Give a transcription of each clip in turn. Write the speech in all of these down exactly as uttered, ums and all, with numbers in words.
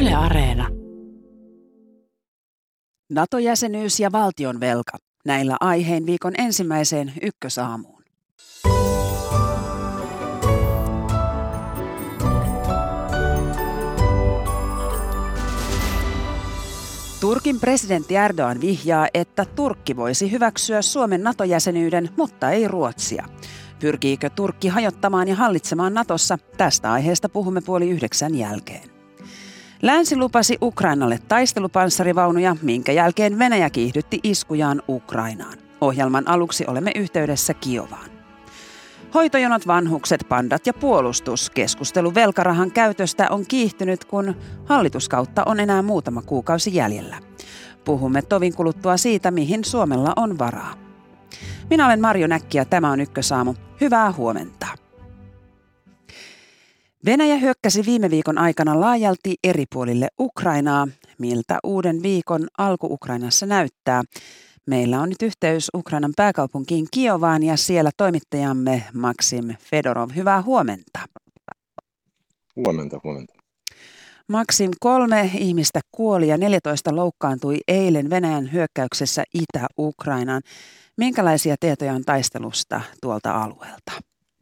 Yle Areena. NATO-jäsenyys ja valtionvelka. Näillä aiheen viikon ensimmäiseen ykkösaamuun. Turkin presidentti Erdoğan vihjaa, että Turkki voisi hyväksyä Suomen NATO-jäsenyyden, mutta ei Ruotsia. Pyrkiikö Turkki hajottamaan ja hallitsemaan Natossa? Tästä aiheesta puhumme puoli yhdeksän jälkeen. Länsi lupasi Ukrainalle taistelupanssarivaunuja, minkä jälkeen Venäjä kiihdytti iskujaan Ukrainaan. Ohjelman aluksi olemme yhteydessä Kiovaan. Hoitojonot, vanhukset, pandat ja puolustus. Keskustelu velkarahan käytöstä on kiihtynyt, kun hallituskautta on enää muutama kuukausi jäljellä. Puhumme tovin kuluttua siitä, mihin Suomella on varaa. Minä olen Marjo Näkki ja tämä on Ykkösaamu. Hyvää huomenta. Venäjä hyökkäsi viime viikon aikana laajalti eri puolille Ukrainaa. Miltä uuden viikon alku Ukrainassa näyttää? Meillä on nyt yhteys Ukrainan pääkaupunkiin Kiovaan ja siellä toimittajamme Maksim Fedorov. Hyvää huomenta. Huomenta, huomenta. Maksim, kolme ihmistä kuoli ja neljätoista loukkaantui eilen Venäjän hyökkäyksessä Itä-Ukrainaan. Minkälaisia tietoja on taistelusta tuolta alueelta?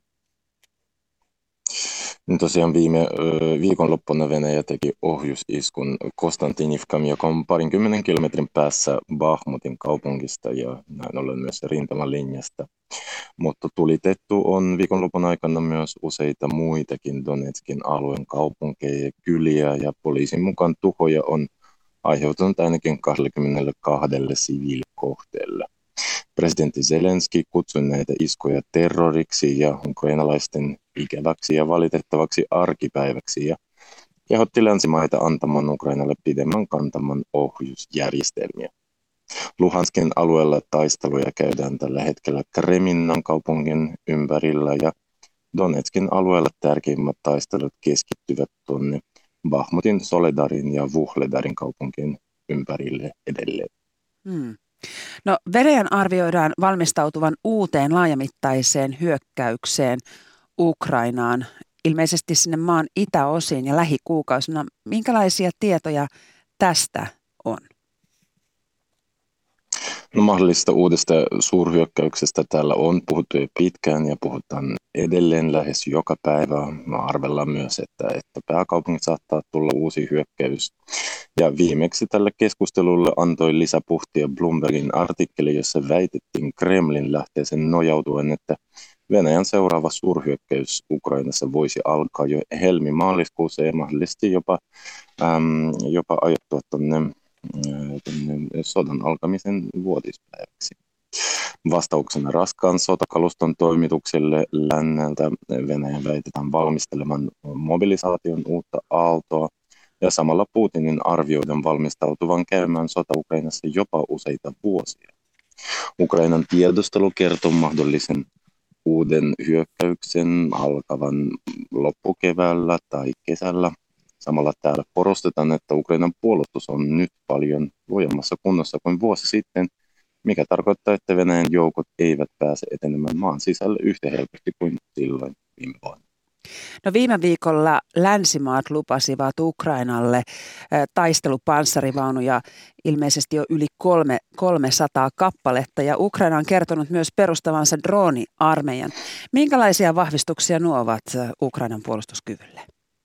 Tosiaan viime viikonloppuna Venäjä teki ohjusiskun Konstantinivkam, joka on parinkymmenen kilometrin päässä Bahmutin kaupungista ja näin ollen myös rintamalinjasta. Mutta tulitettu on viikonlopun aikana myös useita muitakin Donetskin alueen kaupunkeja ja kyliä, ja poliisin mukaan tuhoja on aiheutunut ainakin kaksikymmentäkaksi siviilikohteelle. Presidentti Zelenski kutsui näitä iskuja terroriksi ja ukrainalaisten ikäväksi ja valitettavaksi arkipäiväksi ja kehotti länsimaita antamaan Ukrainalle pidemmän kantaman ohjusjärjestelmiä. Luhanskin alueella taisteluja käydään tällä hetkellä Kreminnan kaupungin ympärillä ja Donetskin alueella tärkeimmät taistelut keskittyvät tuonne Bahmutin, Soledarin ja Vuhledarin kaupunkien ympärille edelleen. Hmm. No, Venäjän arvioidaan valmistautuvan uuteen laajamittaiseen hyökkäykseen Ukrainaan, ilmeisesti sinne maan itäosiin ja lähikuukausina. Minkälaisia tietoja tästä on? No, mahdollisesta uudesta suurhyökkäyksestä täällä on puhuttu jo pitkään ja puhutaan edelleen lähes joka päivä. Arvellaan myös, että, että pääkaupungin saattaa tulla uusi hyökkäys. Ja viimeksi tälle keskustelulle antoi lisäpuhtia Bloombergin artikkeli, jossa väitettiin Kremlin lähteeseen nojautuen, että Venäjän seuraava suurhyökkäys Ukrainassa voisi alkaa jo helmi-maaliskuussa ja mahdollisesti jopa, äm, jopa ajoittua tuonne sodan alkamisen vuotispäiväksi. Vastauksena raskaan sotakaluston toimitukselle länneltä Venäjän väitetään valmistelevan mobilisaation uutta aaltoa ja samalla Putinin arvioidaan valmistautuvan käymään sota Ukrainassa jopa useita vuosia. Ukrainan tiedustelu kertoo mahdollisen uuden hyökkäyksen alkavan loppukeväällä tai kesällä. Samalla täällä korostetaan, että Ukrainan puolustus on nyt paljon lujemmassa kunnossa kuin vuosi sitten, mikä tarkoittaa, että Venäjän joukot eivät pääse etenemään maan sisälle yhtä helposti kuin silloin viime vuonna. No, viime viikolla länsimaat lupasivat Ukrainalle taistelupanssarivaunuja ilmeisesti jo yli kolme, kolmesataa kappaletta ja Ukraina on kertonut myös perustavansa drooniarmeijan. Minkälaisia vahvistuksia nuo ovat Ukrainan puolustuskyvylle?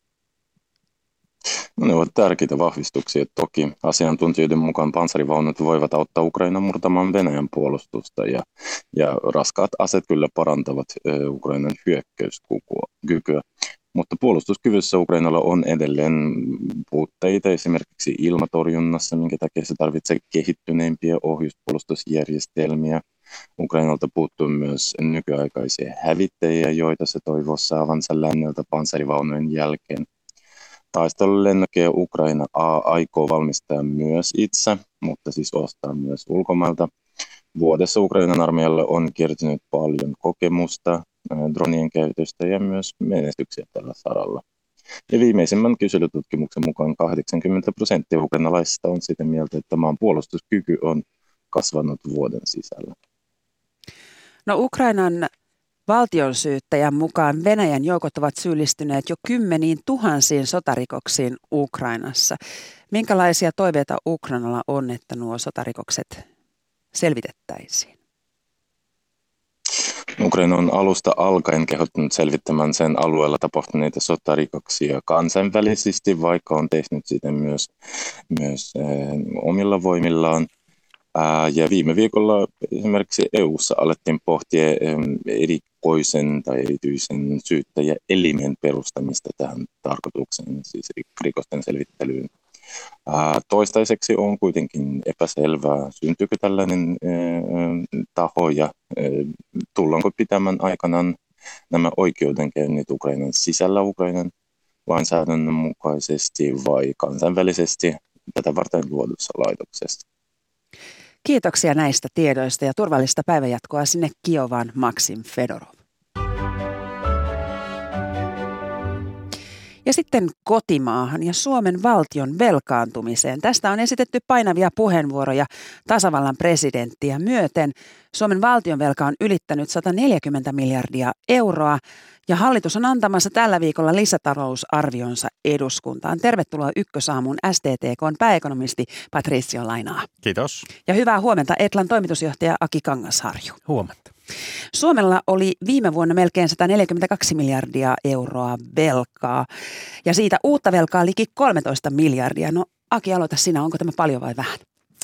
No, ne ovat tärkeitä vahvistuksia. Toki asiantuntijoiden mukaan panssarivaunut voivat auttaa Ukraina murtamaan Venäjän puolustusta ja, ja raskaat aseet kyllä parantavat ö, Ukrainan hyökkäyskykyä. Mutta puolustuskyvyssä Ukrainalla on edelleen puutteita esimerkiksi ilmatorjunnassa, minkä takia se tarvitsee kehittyneimpiä ohjuspuolustusjärjestelmiä. Ukrainalta puuttuu myös nykyaikaisia hävittäjiä, joita se toivoo saavansa länneltä panssarivaunujen jälkeen. Taistelulennokkeja Ukraina A aikoo valmistaa myös itse, mutta siis ostaa myös ulkomailta. Vuodessa Ukrainan armeijalle on kertynyt paljon kokemusta dronien käytöstä ja myös menestyksiä tällä saralla. Ja viimeisimmän kyselytutkimuksen mukaan kahdeksankymmentä prosenttia ukrainalaisista on sitä mieltä, että maan puolustuskyky on kasvanut vuoden sisällä. No, Ukrainan Valtionsyyttäjän mukaan Venäjän joukot ovat syyllistyneet jo kymmeniin tuhansiin sotarikoksiin Ukrainassa. Minkälaisia toiveita Ukrainalla on, että nuo sotarikokset selvitettäisiin? Ukraina on alusta alkaen kehottanut selvittämään sen alueella tapahtuneita sotarikoksia kansainvälisesti, vaikka on tehnyt sitä myös, myös eh, omilla voimillaan. Ja viime viikolla esimerkiksi E U:ssa alettiin pohtia erikoisen tai erityisen syyttäjäelimen perustamista tähän tarkoitukseen, siis rikosten selvittelyyn. Toistaiseksi on kuitenkin epäselvää, syntyykö tällainen taho ja tullaanko pitämään aikanaan nämä oikeudenkäynnit Ukrainan sisällä Ukrainan lainsäädännön mukaisesti vai kansainvälisesti tätä varten luodussa laitoksessa. Kiitoksia näistä tiedoista ja turvallista päivänjatkoa sinne Kiovaan, Maksim Fedorov. Ja sitten kotimaahan ja Suomen valtion velkaantumiseen. Tästä on esitetty painavia puheenvuoroja tasavallan presidenttiä myöten. Suomen valtionvelka on ylittänyt sata neljäkymmentä miljardia euroa ja hallitus on antamassa tällä viikolla lisätalousarvionsa eduskuntaan. Tervetuloa Ykkösaamuun S T T K:n pääekonomisti Patricio Lainaa. Kiitos. Ja hyvää huomenta Etlan toimitusjohtaja Aki Kangasharju. Huomenta. Suomella oli viime vuonna melkein sata neljäkymmentäkaksi miljardia euroa velkaa ja siitä uutta velkaa liki kolmetoista miljardia. No Aki, aloita sinä, onko tämä paljon vai vähän?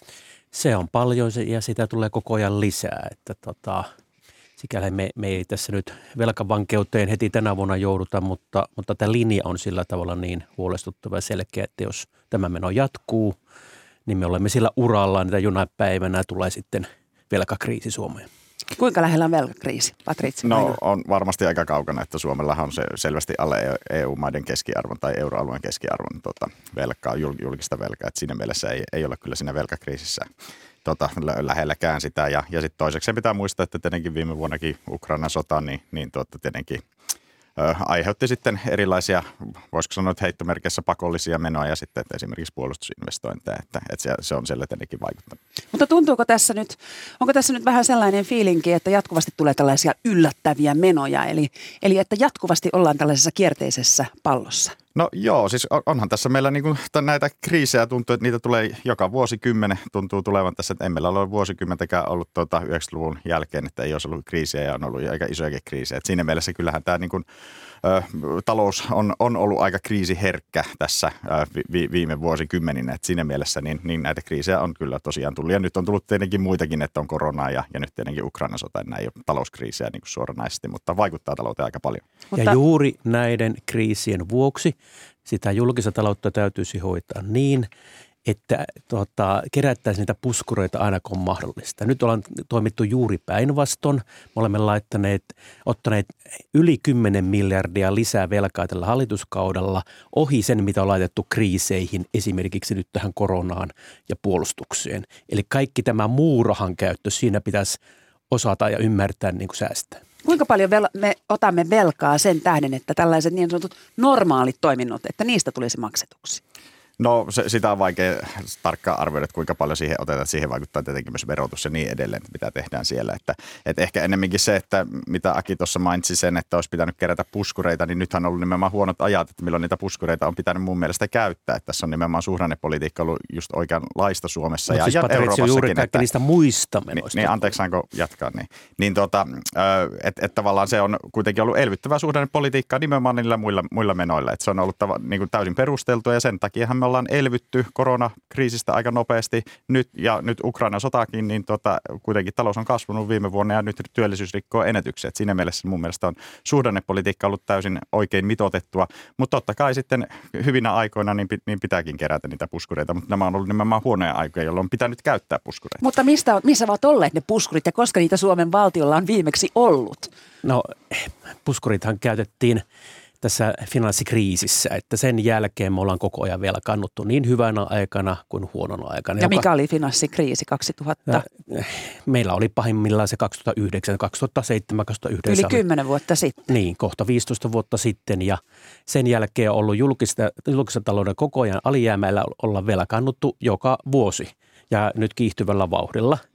Se on paljon ja sitä tulee koko ajan lisää, että tota, sikäli me, me ei tässä nyt velkavankeuteen heti tänä vuonna jouduta, mutta, mutta tämä linja on sillä tavalla niin huolestuttava ja selkeä, että jos tämä meno jatkuu, niin me olemme sillä uralla, että jonain päivänä tulee sitten velkakriisi Suomeen. Kuinka lähellä on velkakriisi, Patricio? No on varmasti aika kaukana, että Suomellahan on se selvästi alle E U-maiden keskiarvon tai euroalueen keskiarvon tota, velkaa, julkista velkaa. Että siinä mielessä ei, ei ole kyllä siinä velkakriisissä tota, lähelläkään sitä. Ja, ja sitten toiseksi pitää muistaa, että tietenkin viime vuonnakin Ukrainan sota, niin, niin tuota, tietenkin ö, aiheutti sitten erilaisia, voisiko sanoa, että heittomerkissä pakollisia menoja sitten, että esimerkiksi puolustusinvestointeja, että, että se, se on siellä tietenkin vaikuttanut. Mutta tuntuuko tässä nyt, onko tässä nyt vähän sellainen fiilinki, että jatkuvasti tulee tällaisia yllättäviä menoja, eli, eli että jatkuvasti ollaan tällaisessa kierteisessä pallossa? No joo, siis onhan tässä meillä niin kuin näitä kriisejä tuntuu, että niitä tulee joka vuosikymmenen, tuntuu tulevan tässä, että ei meillä ole vuosikymmentäkään ollut tuota yhdeksänkymmentäluvun jälkeen, että ei olisi ollut kriisiä ja on ollut aika isojakin kriisejä. Et siinä mielessä kyllähän tämä niin kuin, ö, talous on, on ollut aika kriisiherkkä tässä ö, vi, viime vuosikymmeninä, että siinä mielessä niin, niin näitä kriisejä on kyllä tosiaan tullut. Ja nyt on tullut tietenkin muitakin, että on koronaa ja, ja nyt tietenkin Ukrainan sota, nämä ei ole talouskriisejä niin kuin suoranaisesti, mutta vaikuttaa talouteen aika paljon. Ja mutta juuri näiden kriisien vuoksi sitä julkista taloutta täytyisi hoitaa niin, että tota, kerättäisiin niitä puskureita aina kun on mahdollista. Nyt ollaan toimittu juuri päinvastoin. Me olemme laittaneet, ottaneet yli kymmenen miljardia lisää velkaa tällä hallituskaudella ohi sen, mitä on laitettu kriiseihin, esimerkiksi nyt tähän koronaan ja puolustukseen. Eli kaikki tämä muu rahan käyttö, siinä pitäisi osata ja ymmärtää niin kuin säästää. Kuinka paljon vel- me otamme velkaa sen tähden, että tällaiset niin sanotut normaalit toiminnot, että niistä tulisi maksetuksi? No se, sitä on vaikea tarkkaan arvioida, että kuinka paljon siihen otetaan. Siihen vaikuttaa tietenkin myös verotus ja niin edelleen, mitä tehdään siellä. Että, että ehkä ennemminkin se, että mitä Aki tuossa mainitsi sen, että olisi pitänyt kerätä puskureita, niin nythän on ollut nimenomaan huonot ajat, että milloin niitä puskureita on pitänyt mun mielestä käyttää. Että tässä on nimenomaan suhdannepolitiikka ollut just oikeanlaista Suomessa ja, siis ja Euroopassakin. Juuri kaikki että, niistä muista menoista. Niin, niin anteeksi, saanko jatkaa? Niin, niin tota, että et tavallaan se on kuitenkin ollut elvyttävää suhdannepolitiikkaa nimenomaan niillä muilla, muilla menoilla. Että se on ollut tava, niin kuin täysin perusteltua ja sen takiahan me ollaan elvytty koronakriisistä aika nopeasti nyt ja nyt Ukrainan sotakin, niin tota, kuitenkin talous on kasvanut viime vuonna ja nyt työllisyys rikkoo ennätyksiä. Et siinä mielessä mun mielestä on suhdannepolitiikka ollut täysin oikein mitoitettua, mutta totta kai sitten hyvinä aikoina niin, niin pitääkin kerätä niitä puskureita, mutta nämä on ollut nimenomaan huonoja aikoja, jolloin on pitänyt käyttää puskureita. Mutta mistä, missä ovat olleet ne puskurit ja koska niitä Suomen valtiolla on viimeksi ollut? No puskurithan käytettiin tässä finanssikriisissä, että sen jälkeen me ollaan koko ajan vielä kannuttu niin hyvänä aikana kuin huonona aikana. Ja joka, mikä oli finanssikriisi kaksituhatta? Meillä oli pahimmillaan se kaksituhattayhdeksän, kaksituhattaseitsemän, kaksituhattayhdeksän. Yli kymmenen vuotta sitten. Niin, kohta viisitoista vuotta sitten ja sen jälkeen on ollut julkista, julkista talouden koko ajan alijäämällä olla velkannuttu joka vuosi ja nyt kiihtyvällä vauhdilla.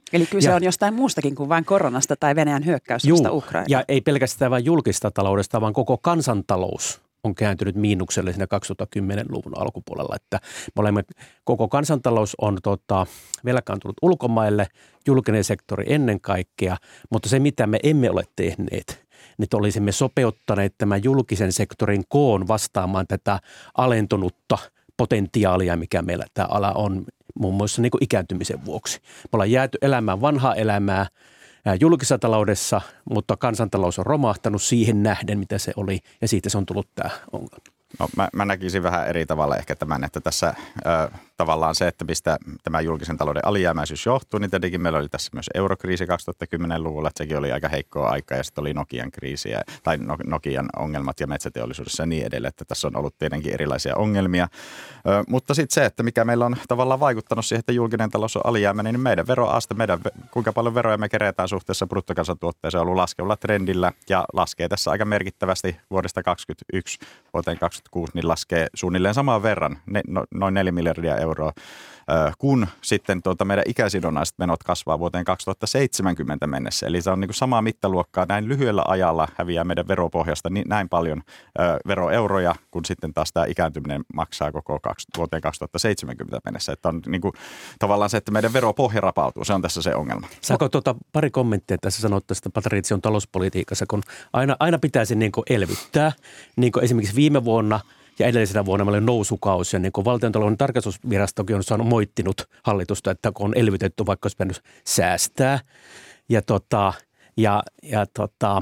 Eli kyse ja, on jostain muustakin kuin vain koronasta tai Venäjän hyökkäystä Ukrainaan. Ja ei pelkästään vain julkista taloudesta, vaan koko kansantalous on kääntynyt miinukselle siinä kaksituhattakymmenluvun alkupuolella. Että me olemme, koko kansantalous on tota, velkaantunut ulkomaille, julkinen sektori ennen kaikkea, mutta se mitä me emme ole tehneet, niin olisimme sopeuttaneet tämän julkisen sektorin koon vastaamaan tätä alentunutta potentiaalia, mikä meillä tämä ala on muun muassa niin kuin ikääntymisen vuoksi. Me ollaan jääty elämään vanhaa elämää julkisessa taloudessa, mutta kansantalous on romahtanut siihen nähden, mitä se oli, ja siitä se on tullut tämä ongelma. No, mä, mä näkisin vähän eri tavalla ehkä tämän, että tässä ö, tavallaan se, että mistä tämä julkisen talouden alijäämäisyys johtuu, niin tietenkin meillä oli tässä myös eurokriisi kaksituhattakymmenluvulla, että sekin oli aika heikkoa aikaa, ja sitten oli Nokian kriisi, ja, tai Nokian ongelmat ja metsäteollisuudessa ja niin edelleen, että tässä on ollut tietenkin erilaisia ongelmia. Ö, mutta sitten se, että mikä meillä on tavallaan vaikuttanut siihen, että julkinen talous on alijäämäinen, niin meidän veroaste, meidän, kuinka paljon veroja me kerätään suhteessa bruttokansantuotteeseen, on ollut laskevalla trendillä, ja laskee tässä aika merkittävästi vuodesta kaksikymmentäyksi vuoteen kaksikymmentäkuusi, niin laskee suunnilleen saman verran, ne, no, noin neljä miljardia euroa, ö, kun sitten tuota meidän ikäsidonnaiset menot kasvaa vuoteen kaksituhattaseitsemänkymmentä mennessä. Eli se on niin kuin samaa mittaluokkaa, näin lyhyellä ajalla häviää meidän veropohjasta niin, näin paljon ö, veroeuroja, kun sitten taas tämä ikääntyminen maksaa koko kaksi, vuoteen kaksituhattaseitsemänkymmentä mennessä. Että on niin kuin, tavallaan se, että meidän veropohja rapautuu, se on tässä se ongelma. Saako tuota pari kommenttia tässä sanoa tästä Patrizion talouspolitiikassa, kun aina, aina pitäisi niin kuin elvyttää, niin kuin esimerkiksi viime vuonna ja edellisenä vuonna meillä oli nousukausi, ja niin kuin Valtiontalouden tarkastusvirastokin on saanut moittinut hallitusta, että kun on elvytetty, vaikka olisi pitänyt säästää. Ja, tota, ja, ja, tota,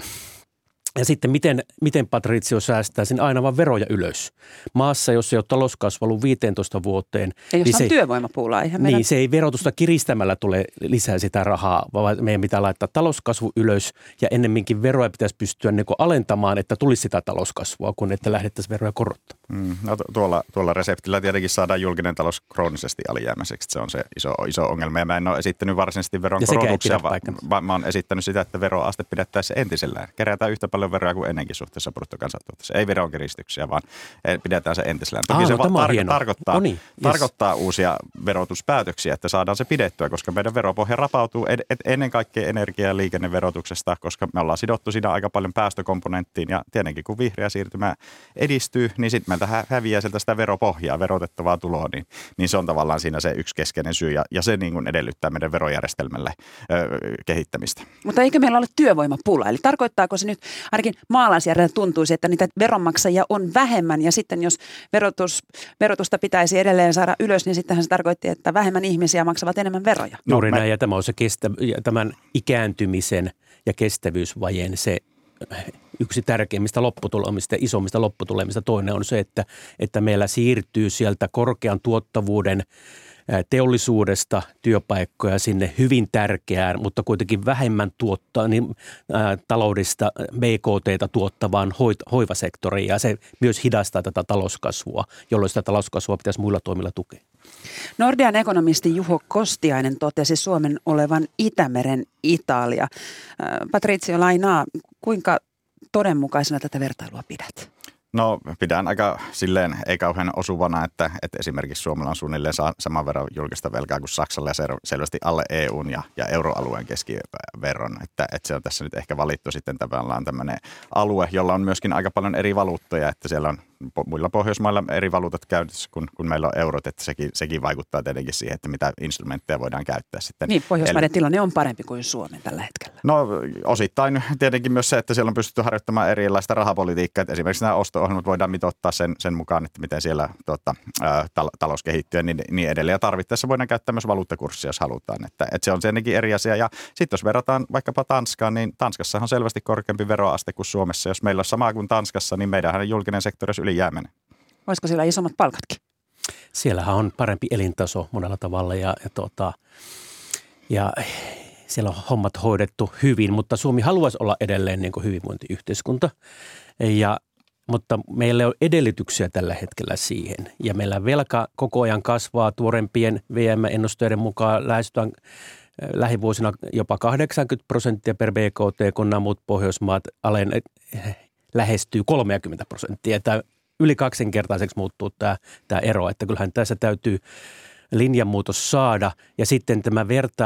ja sitten miten, miten Patrizio säästää sen aina vaan veroja ylös. Maassa, jos ei ole talouskasvu ollut viisitoista vuoteen. Ja jos niin on se, työvoimapulaa. Eihän niin meidän... se ei verotusta kiristämällä tule lisää sitä rahaa, vaan meidän pitää laittaa talouskasvu ylös ja ennemminkin veroja pitäisi pystyä niin kuin alentamaan, että tulisi sitä talouskasvua, kun että lähdettäisiin veroja korottamaan. Mm, no tuolla, tuolla reseptillä tietenkin saadaan julkinen talous kroonisesti alijäämäiseksi. Se on se iso, iso ongelma. Ja mä en ole esittänyt varsinaisesti veron korotuksia, vaan, vaan mä oon esittänyt sitä, että veroaste pidettäisiin entisellään. Kerätään yhtä paljon veroja kuin ennenkin suhteessa bruttokansantuotteeseen. Ei veronkiristyksiä, vaan pidetään se entisellään. Toki Aa, se no, tar- tarkoittaa, no niin, yes. tarkoittaa uusia verotuspäätöksiä, että saadaan se pidettyä, koska meidän veropohja rapautuu ed- ed- ennen kaikkea energia- ja liikenneverotuksesta, koska me ollaan sidottu siinä aika paljon päästökomponenttiin. Ja tietenkin kun vihreä siirtymä edistyy, niin sitten meiltä hä- häviää sieltä sitä veropohjaa, verotettavaa tuloa, niin, niin se on tavallaan siinä se yksi keskeinen syy. Ja, ja se niin kuin edellyttää meidän verojärjestelmälle ö, kehittämistä. Mutta eikö meillä ole työvoimapula? Eli tarkoittaako se nyt, ainakin maalaisjärjellä tuntuisi, että niitä veronmaksajia on vähemmän ja sitten jos verotus, verotusta pitäisi edelleen saada ylös, niin sittenhän se tarkoitti, että vähemmän ihmisiä maksavat enemmän veroja. No, Juuri mä... näin, ja tämä on se kestä, tämän ikääntymisen ja kestävyysvajeen se yksi tärkeimmistä lopputulemista ja isommista lopputulemista. Toinen on se, että, että meillä siirtyy sieltä korkean tuottavuuden teollisuudesta työpaikkoja sinne hyvin tärkeään, mutta kuitenkin vähemmän tuottaa, niin, ää, taloudesta B K T:tä tuottavaan hoit- hoivasektoriin, ja se myös hidastaa tätä talouskasvua, jolloin sitä talouskasvua pitäisi muilla toimilla tukea. Nordean ekonomisti Juho Kostiainen totesi Suomen olevan Itämeren Italia. Patrizio Lainaa, kuinka todenmukaisena tätä vertailua pidät? No pidän aika silleen ei kauhean osuvana, että, että esimerkiksi Suomella on suunnilleen saman verran julkista velkaa kuin Saksalla ja selvästi alle E U:n ja, ja euroalueen keskiverron. Että, että se on tässä nyt ehkä valittu sitten tavallaan tämmöinen alue, jolla on myöskin aika paljon eri valuuttoja, että siellä on muilla Pohjoismailla eri valuutat käytössä kuin, kun meillä on eurot, että sekin, sekin vaikuttaa tietenkin siihen, että mitä instrumentteja voidaan käyttää sitten. Niin, Pohjoismaiden Eli, tilanne on parempi kuin Suomen tällä hetkellä. No osittain tietenkin myös se, että siellä on pystytty harjoittamaan erilaista rahapolitiikkaa, että esimerkiksi nämä osto-ohjelmat voidaan mitoittaa sen, sen mukaan, että miten siellä tuota, tal- talous kehittyy ja niin, niin edelleen. Ja tarvittaessa voidaan käyttää myös valuuttakurssia, jos halutaan, että, että se on tietenkin eri asia. Ja sitten jos verrataan vaikkapa Tanskaan, niin Tanskassa on selvästi korkeampi veroaste kuin Suomessa. Jos meillä on sama kuin Tanskassa, niin meidänhän julkinen sektori olisi ylijäämäinen. Olisiko siellä isommat palkatkin? Siellähän on parempi elintaso monella tavalla ja, ja, tuota, ja siellä on hommat hoidettu hyvin, mutta Suomi haluaisi olla edelleen niin kuin hyvinvointiyhteiskunta, ja, mutta meillä on edellytyksiä tällä hetkellä siihen. Ja meillä velka koko ajan kasvaa tuorempien V M-ennusteiden mukaan lähestytään lähivuosina jopa kahdeksankymmentä prosenttia per B K T, kun nämä muut Pohjoismaat alen, lähestyy kolmekymmentä prosenttia. Tämä yli kaksinkertaiseksi muuttuu tämä, tämä ero, että kyllähän tässä täytyy linjanmuutos saada. Ja sitten tämä vertailu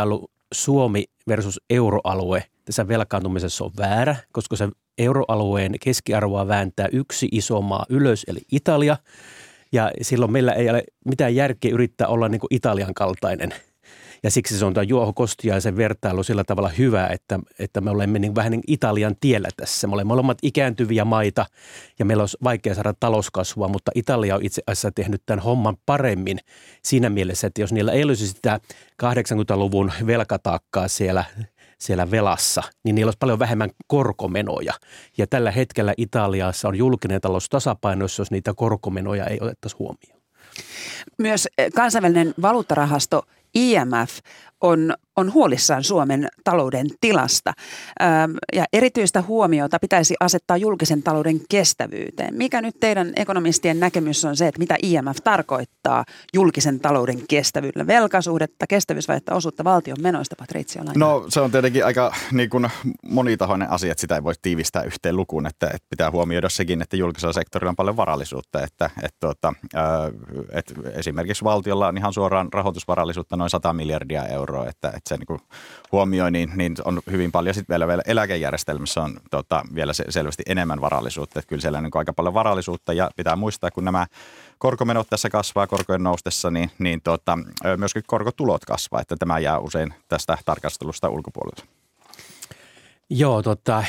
Suomi versus euroalue tässä velkaantumisessa on väärä, koska se euroalueen keskiarvoa vääntää yksi iso maa ylös, eli Italia. Ja silloin meillä ei ole mitään järkeä yrittää olla niin kuin Italian kaltainen. Ja siksi se on tämä Juho Kostiaisen vertailu sillä tavalla hyvä, että, että me olemme niin vähän niin Italian tiellä tässä. Me olemme molemmat ikääntyviä maita ja meillä on vaikea saada talouskasvua, mutta Italia on itse asiassa tehnyt tämän homman paremmin siinä mielessä, että jos niillä ei olisi sitä kahdeksankymmentäluvun velkataakkaa siellä, siellä velassa, niin niillä olisi paljon vähemmän korkomenoja. Ja tällä hetkellä Italiassa on julkinen talous tasapainossa, jos niitä korkomenoja ei otettaisi huomioon. Myös kansainvälinen valuuttarahasto I M F on, on huolissaan Suomen talouden tilasta ähm, ja erityistä huomiota pitäisi asettaa julkisen talouden kestävyyteen. Mikä nyt teidän ekonomistien näkemys on se, että mitä I M F tarkoittaa julkisen talouden kestävyydellä? Velkasuhdetta, kestävyysvajetta, osuutta valtion menoista, Patrizio Laine. No se on tietenkin aika niin kuin monitahoinen asia, että sitä ei voi tiivistää yhteen lukuun, että, että pitää huomioida sekin, että julkisella sektorilla on paljon varallisuutta, että, että, tuota, että esimerkiksi valtiolla on ihan suoraan rahoitusvarallisuutta noin sata miljardia euroa, että, että se niin kuin huomioi, niin, niin on hyvin paljon sitten vielä, vielä eläkejärjestelmässä on tota, vielä se, selvästi enemmän varallisuutta, että kyllä siellä on niin kuin aika paljon varallisuutta ja pitää muistaa, kun nämä korkomenot tässä kasvaa korkojen noustessa, niin, niin tota, myöskin korkotulot kasvaa, että tämä jää usein tästä tarkastelusta ulkopuolelle. Joo, tota,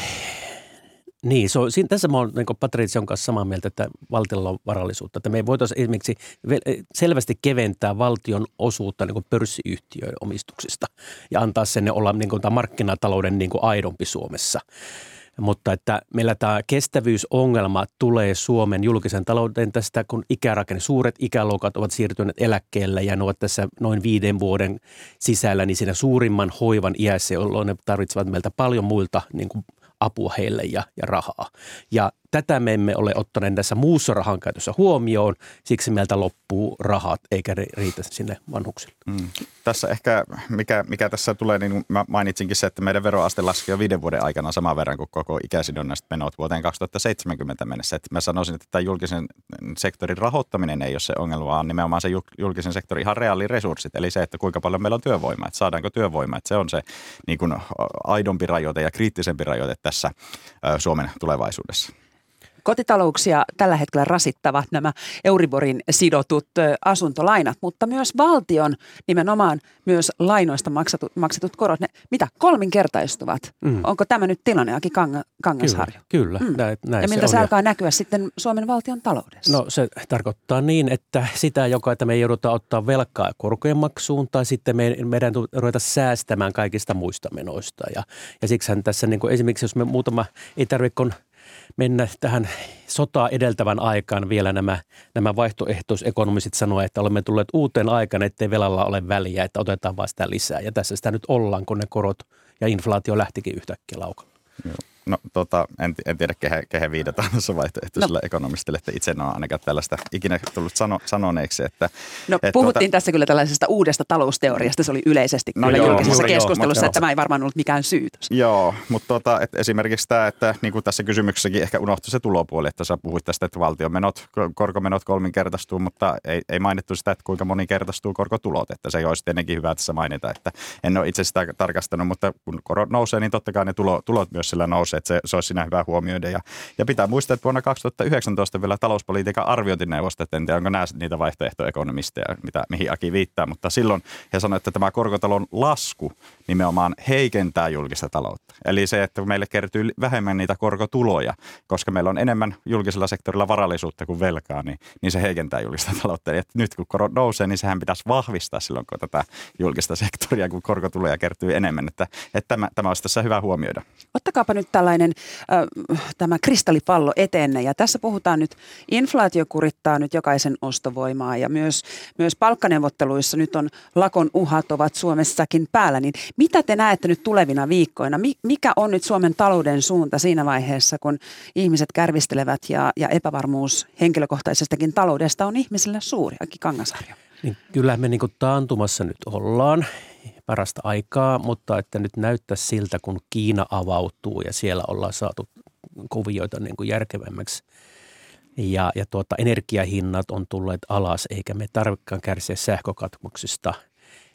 niin, so, siinä, tässä mä oon niin Patrizion kanssa samaa mieltä, että valtiolla on varallisuutta. Että me ei voitaisiin esimerkiksi selvästi keventää valtion osuutta niin pörssiyhtiöiden omistuksista ja antaa sen olla niin kuin, markkinatalouden niin kuin aidompi Suomessa. Mutta että meillä tämä kestävyysongelma tulee Suomen julkisen talouden tästä, kun ikärakenne, suuret ikäluokat ovat siirtyneet eläkkeelle ja ne ovat tässä noin viiden vuoden sisällä, niin siinä suurimman hoivan iässä, jolloin ne tarvitsevat meiltä paljon muilta niin kuin apua heille ja, ja rahaa. Ja tätä me emme ole ottaneet tässä muussa rahan käytössä huomioon, siksi meiltä loppuu rahat eikä riitä sinne vanhuksille. Mm. Tässä ehkä, mikä, mikä tässä tulee, niin mä mainitsinkin se, että meidän veroaste laski jo viiden vuoden aikana saman verran kuin koko ikäsidonnaiset menot vuoteen kaksituhattaseitsemänkymmentä mennessä. Että mä sanoisin, että tämä julkisen sektorin rahoittaminen ei ole se ongelma, vaan nimenomaan se julkisen sektorin ihan reaaliresurssit, eli se, että kuinka paljon meillä on työvoimaa, että saadaanko työvoimaa, että se on se niin kuin aidompi rajoite ja kriittisempi rajoite tässä Suomen tulevaisuudessa. Kotitalouksia tällä hetkellä rasittavat nämä Euriborin sidotut asuntolainat, mutta myös valtion nimenomaan myös lainoista maksetut, maksetut korot, ne mitä kolminkertaistuvat. Mm. Onko tämä nyt tilanne, Aki Kang- Kangasharju? Kyllä, kyllä. Mm. Näin, näin ja miltä se, se alkaa näkyä sitten Suomen valtion taloudessa? No se tarkoittaa niin, että sitä, joka että me ei jouduta ottaa velkaa korkojen maksuun tai sitten me, meidän ruveta säästämään kaikista muista menoista. Ja, ja siksihän tässä niin kuin esimerkiksi, jos me muutama, ei tarvitse mennä tähän sotaa edeltävän aikaan vielä nämä, nämä vaihtoehtoisekonomistit sanoa, että olemme tulleet uuteen aikaan, ettei velalla ole väliä, että otetaan vaan sitä lisää. Ja tässä sitä nyt ollaan, kun ne korot ja inflaatio lähtikin yhtäkkiä laukalla. Joo. No tota, en, en tiedä, kehen, kehen viidataan tässä vaihtoehtoiselle no. ekonomistille, että itse en ole ainakaan tällaista ikinä tullut sano, sanoneeksi. Että, no et, puhuttiin tuota, tässä kyllä tällaisesta uudesta talousteoriasta, se oli yleisesti no kyllä joo, julkisessa juuri, keskustelussa, joo, että tämä ei varmaan ollut mikään syytös. Joo, mutta tota, et esimerkiksi tämä, että niin kuin tässä kysymyksessäkin ehkä unohtui se tulopuoli, että sä puhuit tästä, että valtion menot, korkomenot kolminkertaistuu, mutta ei, ei mainittu sitä, että kuinka moninkertaistuu korkotulot, että se olisi tietenkin hyvä tässä mainita, että en ole itse sitä tarkastanut, mutta kun korot nousee, niin totta kai ne tulo, tulot myös sillä nousee, että se, se olisi siinä hyvä huomioida. Ja, ja pitää muistaa, että vuonna kaksituhattayhdeksäntoista vielä talouspolitiikan arviointineuvosto, että en tiedä, onko nämä niitä vaihtoehtoekonomisteja, mitä, mihin Aki viittaa, mutta silloin he sanoivat, että tämä korkotalon lasku nimenomaan heikentää julkista taloutta. Eli se, että meille kertyy vähemmän niitä korkotuloja, koska meillä on enemmän julkisella sektorilla varallisuutta kuin velkaa, niin, niin se heikentää julkista taloutta. Eli nyt kun korot nousee, niin sehän pitäisi vahvistaa silloin, kun tätä julkista sektoria, kun korkotuloja kertyy enemmän. Että, että tämä, tämä olisi tässä hyvä huomioida. Ottakaapa nyt tällainen äh, tämä kristallipallo eteenne ja tässä puhutaan nyt, inflaatio kurittaa nyt jokaisen ostovoimaa ja myös, myös palkkaneuvotteluissa nyt on lakon uhat ovat Suomessakin päällä, niin mitä te näette nyt tulevina viikkoina? Mikä on nyt Suomen talouden suunta siinä vaiheessa, kun ihmiset kärvistelevät ja, ja epävarmuus henkilökohtaisestakin taloudesta on ihmisille suuri? Aki Kangasharju. Niin, kyllä me niin kuin taantumassa nyt ollaan parasta aikaa, mutta että nyt näyttää siltä, kun Kiina avautuu ja siellä ollaan saatu kuvioita niin kuin järkevämmäksi ja, ja tuota, energiahinnat on tulleet alas eikä me tarvitsekaan kärsiä sähkökatkoksista,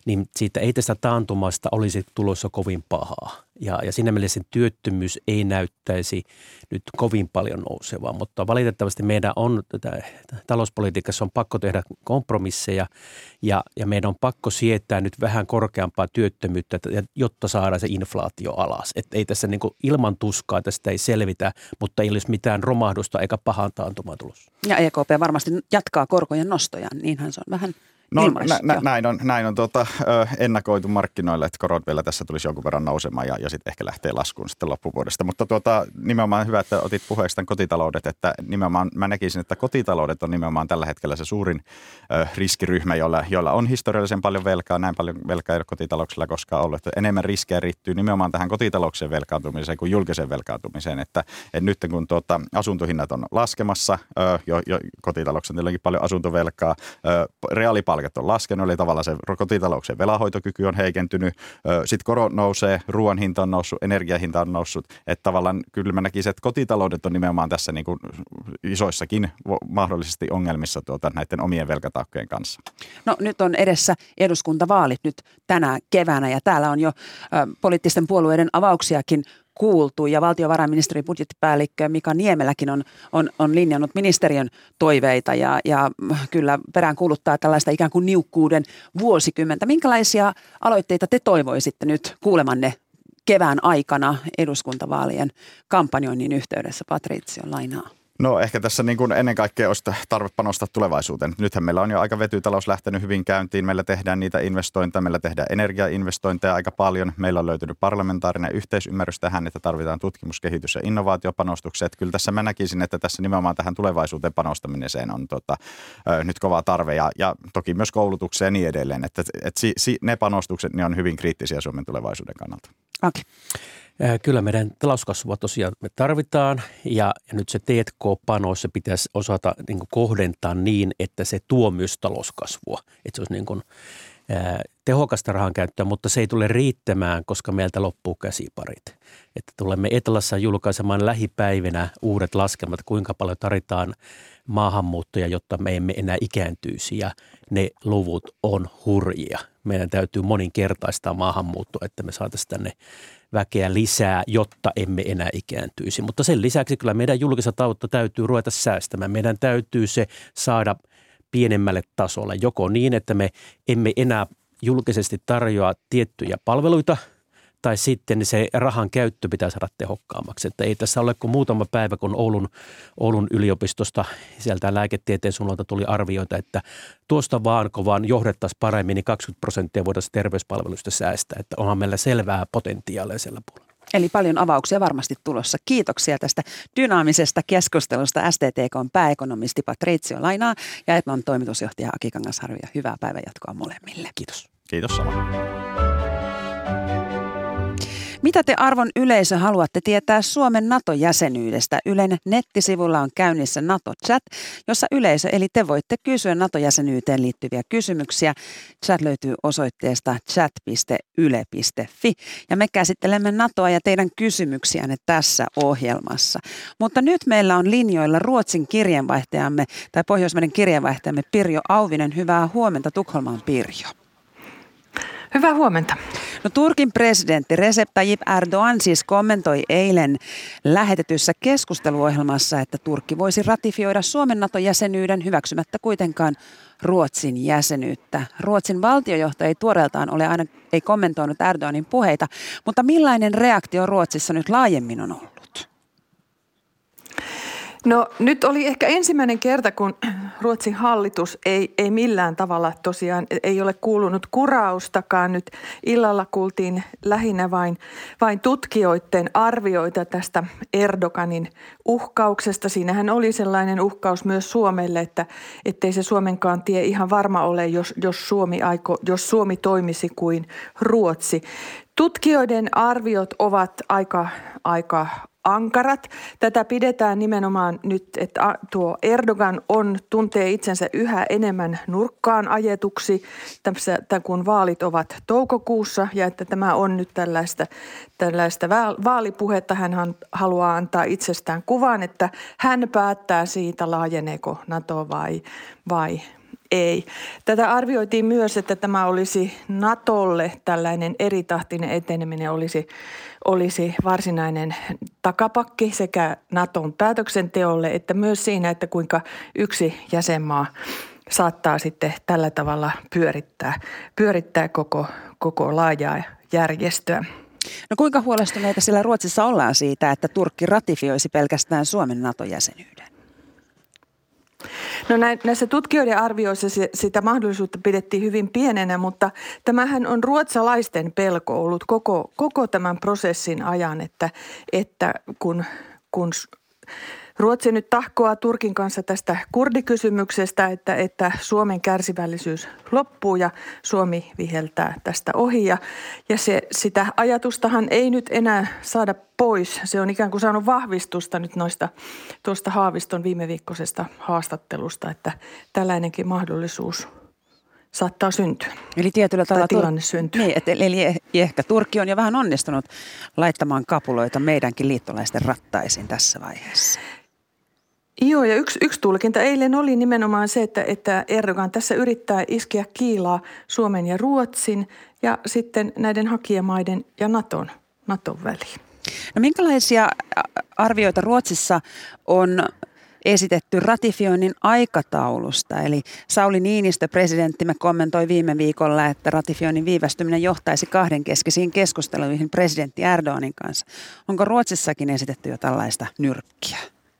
niin siitä ei tästä taantumasta olisi tulossa kovin pahaa. Ja, ja siinä mielessä työttömyys ei näyttäisi nyt kovin paljon nousevaa, mutta valitettavasti meidän on, talouspolitiikassa on pakko tehdä kompromisseja ja, ja meidän on pakko sietää nyt vähän korkeampaa työttömyyttä, jotta saadaan se inflaatio alas. Että ei tässä niin kuin ilman tuskaa tästä ei selvitä, mutta ei olisi mitään romahdusta eikä pahan taantumaa tulossa. Ja E K P varmasti jatkaa korkojen nostoja, niinhän se on vähän No nä, nä, näin on, näin on tuota, ö, ennakoitu markkinoille, että korot vielä tässä tulisi jonkun verran nousemaan ja, ja sitten ehkä lähtee laskuun sitten loppuvuodesta. Mutta tuota, nimenomaan hyvä, että otit puheeksi tämän kotitaloudet, että nimenomaan mä näkisin, että kotitaloudet on nimenomaan tällä hetkellä se suurin ö, riskiryhmä, jolla, jolla on historiallisen paljon velkaa. Näin paljon velkaa ei ole kotitalouksilla koskaan ollut. Että enemmän riskejä riittyy nimenomaan tähän kotitalouksien velkaantumiseen kuin julkiseen velkaantumiseen. Että, että nyt kun tuota, asuntohinnat on laskemassa, ö, jo, jo kotitalouksilla on paljon asuntovelkaa, ö, reaalipalkat on laskenut, eli tavallaan se kotitalouksien velanhoitokyky on heikentynyt, sitten korot nousee, ruoan hinta on noussut, energiahinta on noussut, että tavallaan kyllä mä näkisin, että kotitaloudet on nimenomaan tässä niin kuin isoissakin mahdollisesti ongelmissa tuota, näiden omien velkataakkojen kanssa. No nyt on edessä eduskuntavaalit nyt tänä keväänä ja täällä on jo ö, poliittisten puolueiden avauksiakin kuultu ja valtiovarainministeri budjettipäällikkö Mika Niemeläkin on, on, on linjannut ministeriön toiveita ja, ja kyllä perään kuuluttaa tällaista ikään kuin niukkuuden vuosikymmentä. Minkälaisia aloitteita te toivoisitte nyt kuulemanne kevään aikana eduskuntavaalien kampanjoinnin yhteydessä? Patrizio lainaa. No ehkä tässä niin kuin ennen kaikkea olisi tarve panostaa tulevaisuuteen. Nythän meillä on jo aika vetytalous lähtenyt hyvin käyntiin. Meillä tehdään niitä investointeja, meillä tehdään energiainvestointeja aika paljon. Meillä on löytynyt parlamentaarinen yhteisymmärrys tähän, että tarvitaan tutkimus-, kehitys- ja innovaatiopanostuksia. Että kyllä tässä mä näkisin, että tässä nimenomaan tähän tulevaisuuteen panostamiseen on tota, nyt kova tarve ja, ja toki myös koulutukseen ja niin edelleen. Että, että si, si, ne panostukset ne on hyvin kriittisiä Suomen tulevaisuuden kannalta. Okay. Kyllä meidän talouskasvua tosiaan me tarvitaan ja, ja nyt se T and K-panos se pitäisi osata niin kuin kohdentaa niin, että se tuo myös talouskasvua. Että se olisi niin kuin, ää, tehokasta rahan käyttöä, mutta se ei tule riittämään, koska meiltä loppuu käsiparit. Että tulemme Etelassa julkaisemaan lähipäivinä uudet laskelmat, kuinka paljon tarvitaan maahanmuuttoja, jotta me emme enää ikääntyisi ja ne luvut on hurjia. Meidän täytyy moninkertaistaa maahanmuuttoa, että me saataisiin tänne väkeä lisää, jotta emme enää ikääntyisi. Mutta sen lisäksi kyllä meidän julkista taloutta täytyy ruveta säästämään. Meidän täytyy se saada pienemmälle tasolle, joko niin, että me emme enää julkisesti tarjoa tiettyjä palveluita, tai sitten se rahan käyttö pitää saada tehokkaammaksi. Että ei tässä ole kuin muutama päivä, kun Oulun, Oulun yliopistosta sieltä lääketieteen suunnalta tuli arvioita, että tuosta vaan, kun vaan johdettaisiin paremmin, niin kaksikymmentä prosenttia voitaisiin terveyspalveluista säästää. Että onhan meillä selvää potentiaalia siellä puolella. Eli paljon avauksia varmasti tulossa. Kiitoksia tästä dynaamisesta keskustelusta S T T K:n pääekonomisti Patrizio Lainaa ja Etnon toimitusjohtaja Aki Kangasharju. Ja hyvää päivänjatkoa molemmille. Kiitos. Kiitos sama. Mitä te arvon yleisö haluatte tietää Suomen NATO-jäsenyydestä? Ylen nettisivulla on käynnissä NATO-chat, jossa yleisö eli te voitte kysyä NATO-jäsenyyteen liittyviä kysymyksiä. Chat löytyy osoitteesta chat piste yle piste fi ja me käsittelemme NATOa ja teidän kysymyksiänne tässä ohjelmassa. Mutta nyt meillä on linjoilla Ruotsin kirjeenvaihtajamme tai Pohjoismaiden kirjeenvaihtajamme Pirjo Auvinen. Hyvää huomenta Tukholmaan, Pirjo. Hyvää huomenta. No, Turkin presidentti Recep Tayyip Erdoğan siis kommentoi eilen lähetetyssä keskusteluohjelmassa, että Turkki voisi ratifioida Suomen NATO-jäsenyyden hyväksymättä kuitenkaan Ruotsin jäsenyyttä. Ruotsin valtiojohtaja ei tuoreeltaan ole aina ei kommentoinut Erdoğanin puheita, mutta millainen reaktio Ruotsissa nyt laajemmin on ollut? No nyt oli ehkä ensimmäinen kerta, kun Ruotsin hallitus ei, ei millään tavalla tosiaan, ei ole kuulunut kuraustakaan. Nyt illalla kuultiin lähinnä vain, vain tutkijoiden arvioita tästä Erdoganin uhkauksesta. Siinähän oli sellainen uhkaus myös Suomelle, että ettei se Suomenkaan tie ihan varma ole, jos, jos, Suomi, aiko, jos Suomi toimisi kuin Ruotsi. Tutkijoiden arviot ovat aika, aika ankarat. Tätä pidetään nimenomaan nyt, että tuo Erdogan on, tuntee itsensä yhä enemmän nurkkaan ajetuksi, tämmössä, kun vaalit ovat toukokuussa, ja että tämä on nyt tällaista, tällaista vaalipuhetta. Hän haluaa antaa itsestään kuvan, että hän päättää siitä, laajeneeko NATO vai, vai ei. Tätä arvioitiin myös, että tämä olisi Natolle tällainen eritahtinen eteneminen olisi, olisi varsinainen takapakki sekä Naton päätöksenteolle että myös siinä, että kuinka yksi jäsenmaa saattaa sitten tällä tavalla pyörittää, pyörittää koko, koko laajaa järjestöä. No kuinka huolestuneita siellä Ruotsissa ollaan siitä, että Turkki ratifioisi pelkästään Suomen NATO-jäsenyyden? No näissä tutkijoiden arvioissa sitä mahdollisuutta pidettiin hyvin pienenä, mutta tämähän on ruotsalaisten pelko ollut koko, koko tämän prosessin ajan, että, että kun, kun Ruotsi nyt tahkoaa Turkin kanssa tästä kurdikysymyksestä, että, että Suomen kärsivällisyys loppuu ja Suomi viheltää tästä ohi. Ja, ja se, sitä ajatustahan ei nyt enää saada pois. Se on ikään kuin saanut vahvistusta nyt noista tuosta Haaviston viime viikkoisesta haastattelusta, että tällainenkin mahdollisuus saattaa syntyä. Eli tietyllä tavalla tilanne tur- syntyy. Niin, et, eli ehkä Turkki on jo vähän onnistunut laittamaan kapuloita meidänkin liittolaisten rattaisiin tässä vaiheessa. Joo, ja yksi, yksi tulkinta eilen oli nimenomaan se, että, että Erdogan tässä yrittää iskeä kiilaa Suomen ja Ruotsin ja sitten näiden hakijamaiden ja Naton, Naton väliin. No minkälaisia arvioita Ruotsissa on esitetty ratifioinnin aikataulusta? Eli Sauli Niinistö, presidenttimme, kommentoi viime viikolla, että ratifioinnin viivästyminen johtaisi kahdenkeskisiin keskusteluihin presidentti Erdoganin kanssa. Onko Ruotsissakin esitetty jo tällaista nyrkkiä?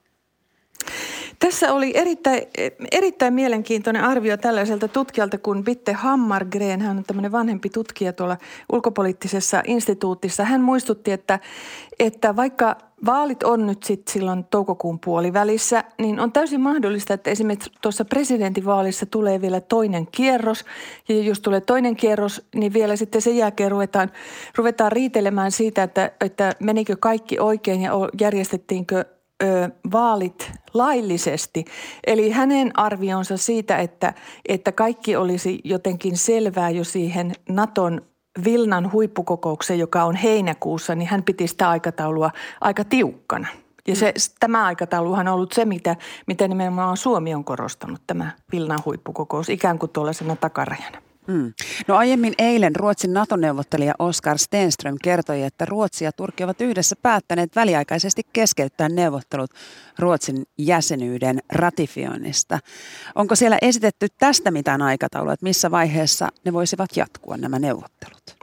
Tässä oli erittäin, erittäin mielenkiintoinen arvio tällaiselta tutkijalta kuin Bitte Hammargren. Hän on tämmöinen vanhempi tutkija tuolla ulkopoliittisessa instituutissa. Hän muistutti, että, että vaikka vaalit on nyt sitten silloin toukokuun puolivälissä, niin on täysin mahdollista, että esimerkiksi tuossa presidentinvaalissa tulee vielä toinen kierros. Ja jos tulee toinen kierros, niin vielä sitten sen jälkeen ruvetaan, ruvetaan riitelemään siitä, että, että menikö kaikki oikein ja järjestettiinkö vaalit laillisesti. Eli hänen arvionsa siitä, että, että kaikki olisi jotenkin selvää jo siihen Naton Vilnan huippukokoukseen, joka on heinäkuussa, niin hän piti sitä aikataulua aika tiukkana. Ja se, tämä aikatauluhan on ollut se, mitä, mitä nimenomaan Suomi on korostanut, tämä Vilnan huippukokous, ikään kuin tuollaisena takarajana. Mm. No aiemmin eilen Ruotsin NATO-neuvottelija Oskar Stenström kertoi, että Ruotsi ja Turkki ovat yhdessä päättäneet väliaikaisesti keskeyttää neuvottelut Ruotsin jäsenyyden ratifioinnista. Onko siellä esitetty tästä mitään aikataulua, että missä vaiheessa ne voisivat jatkua nämä neuvottelut?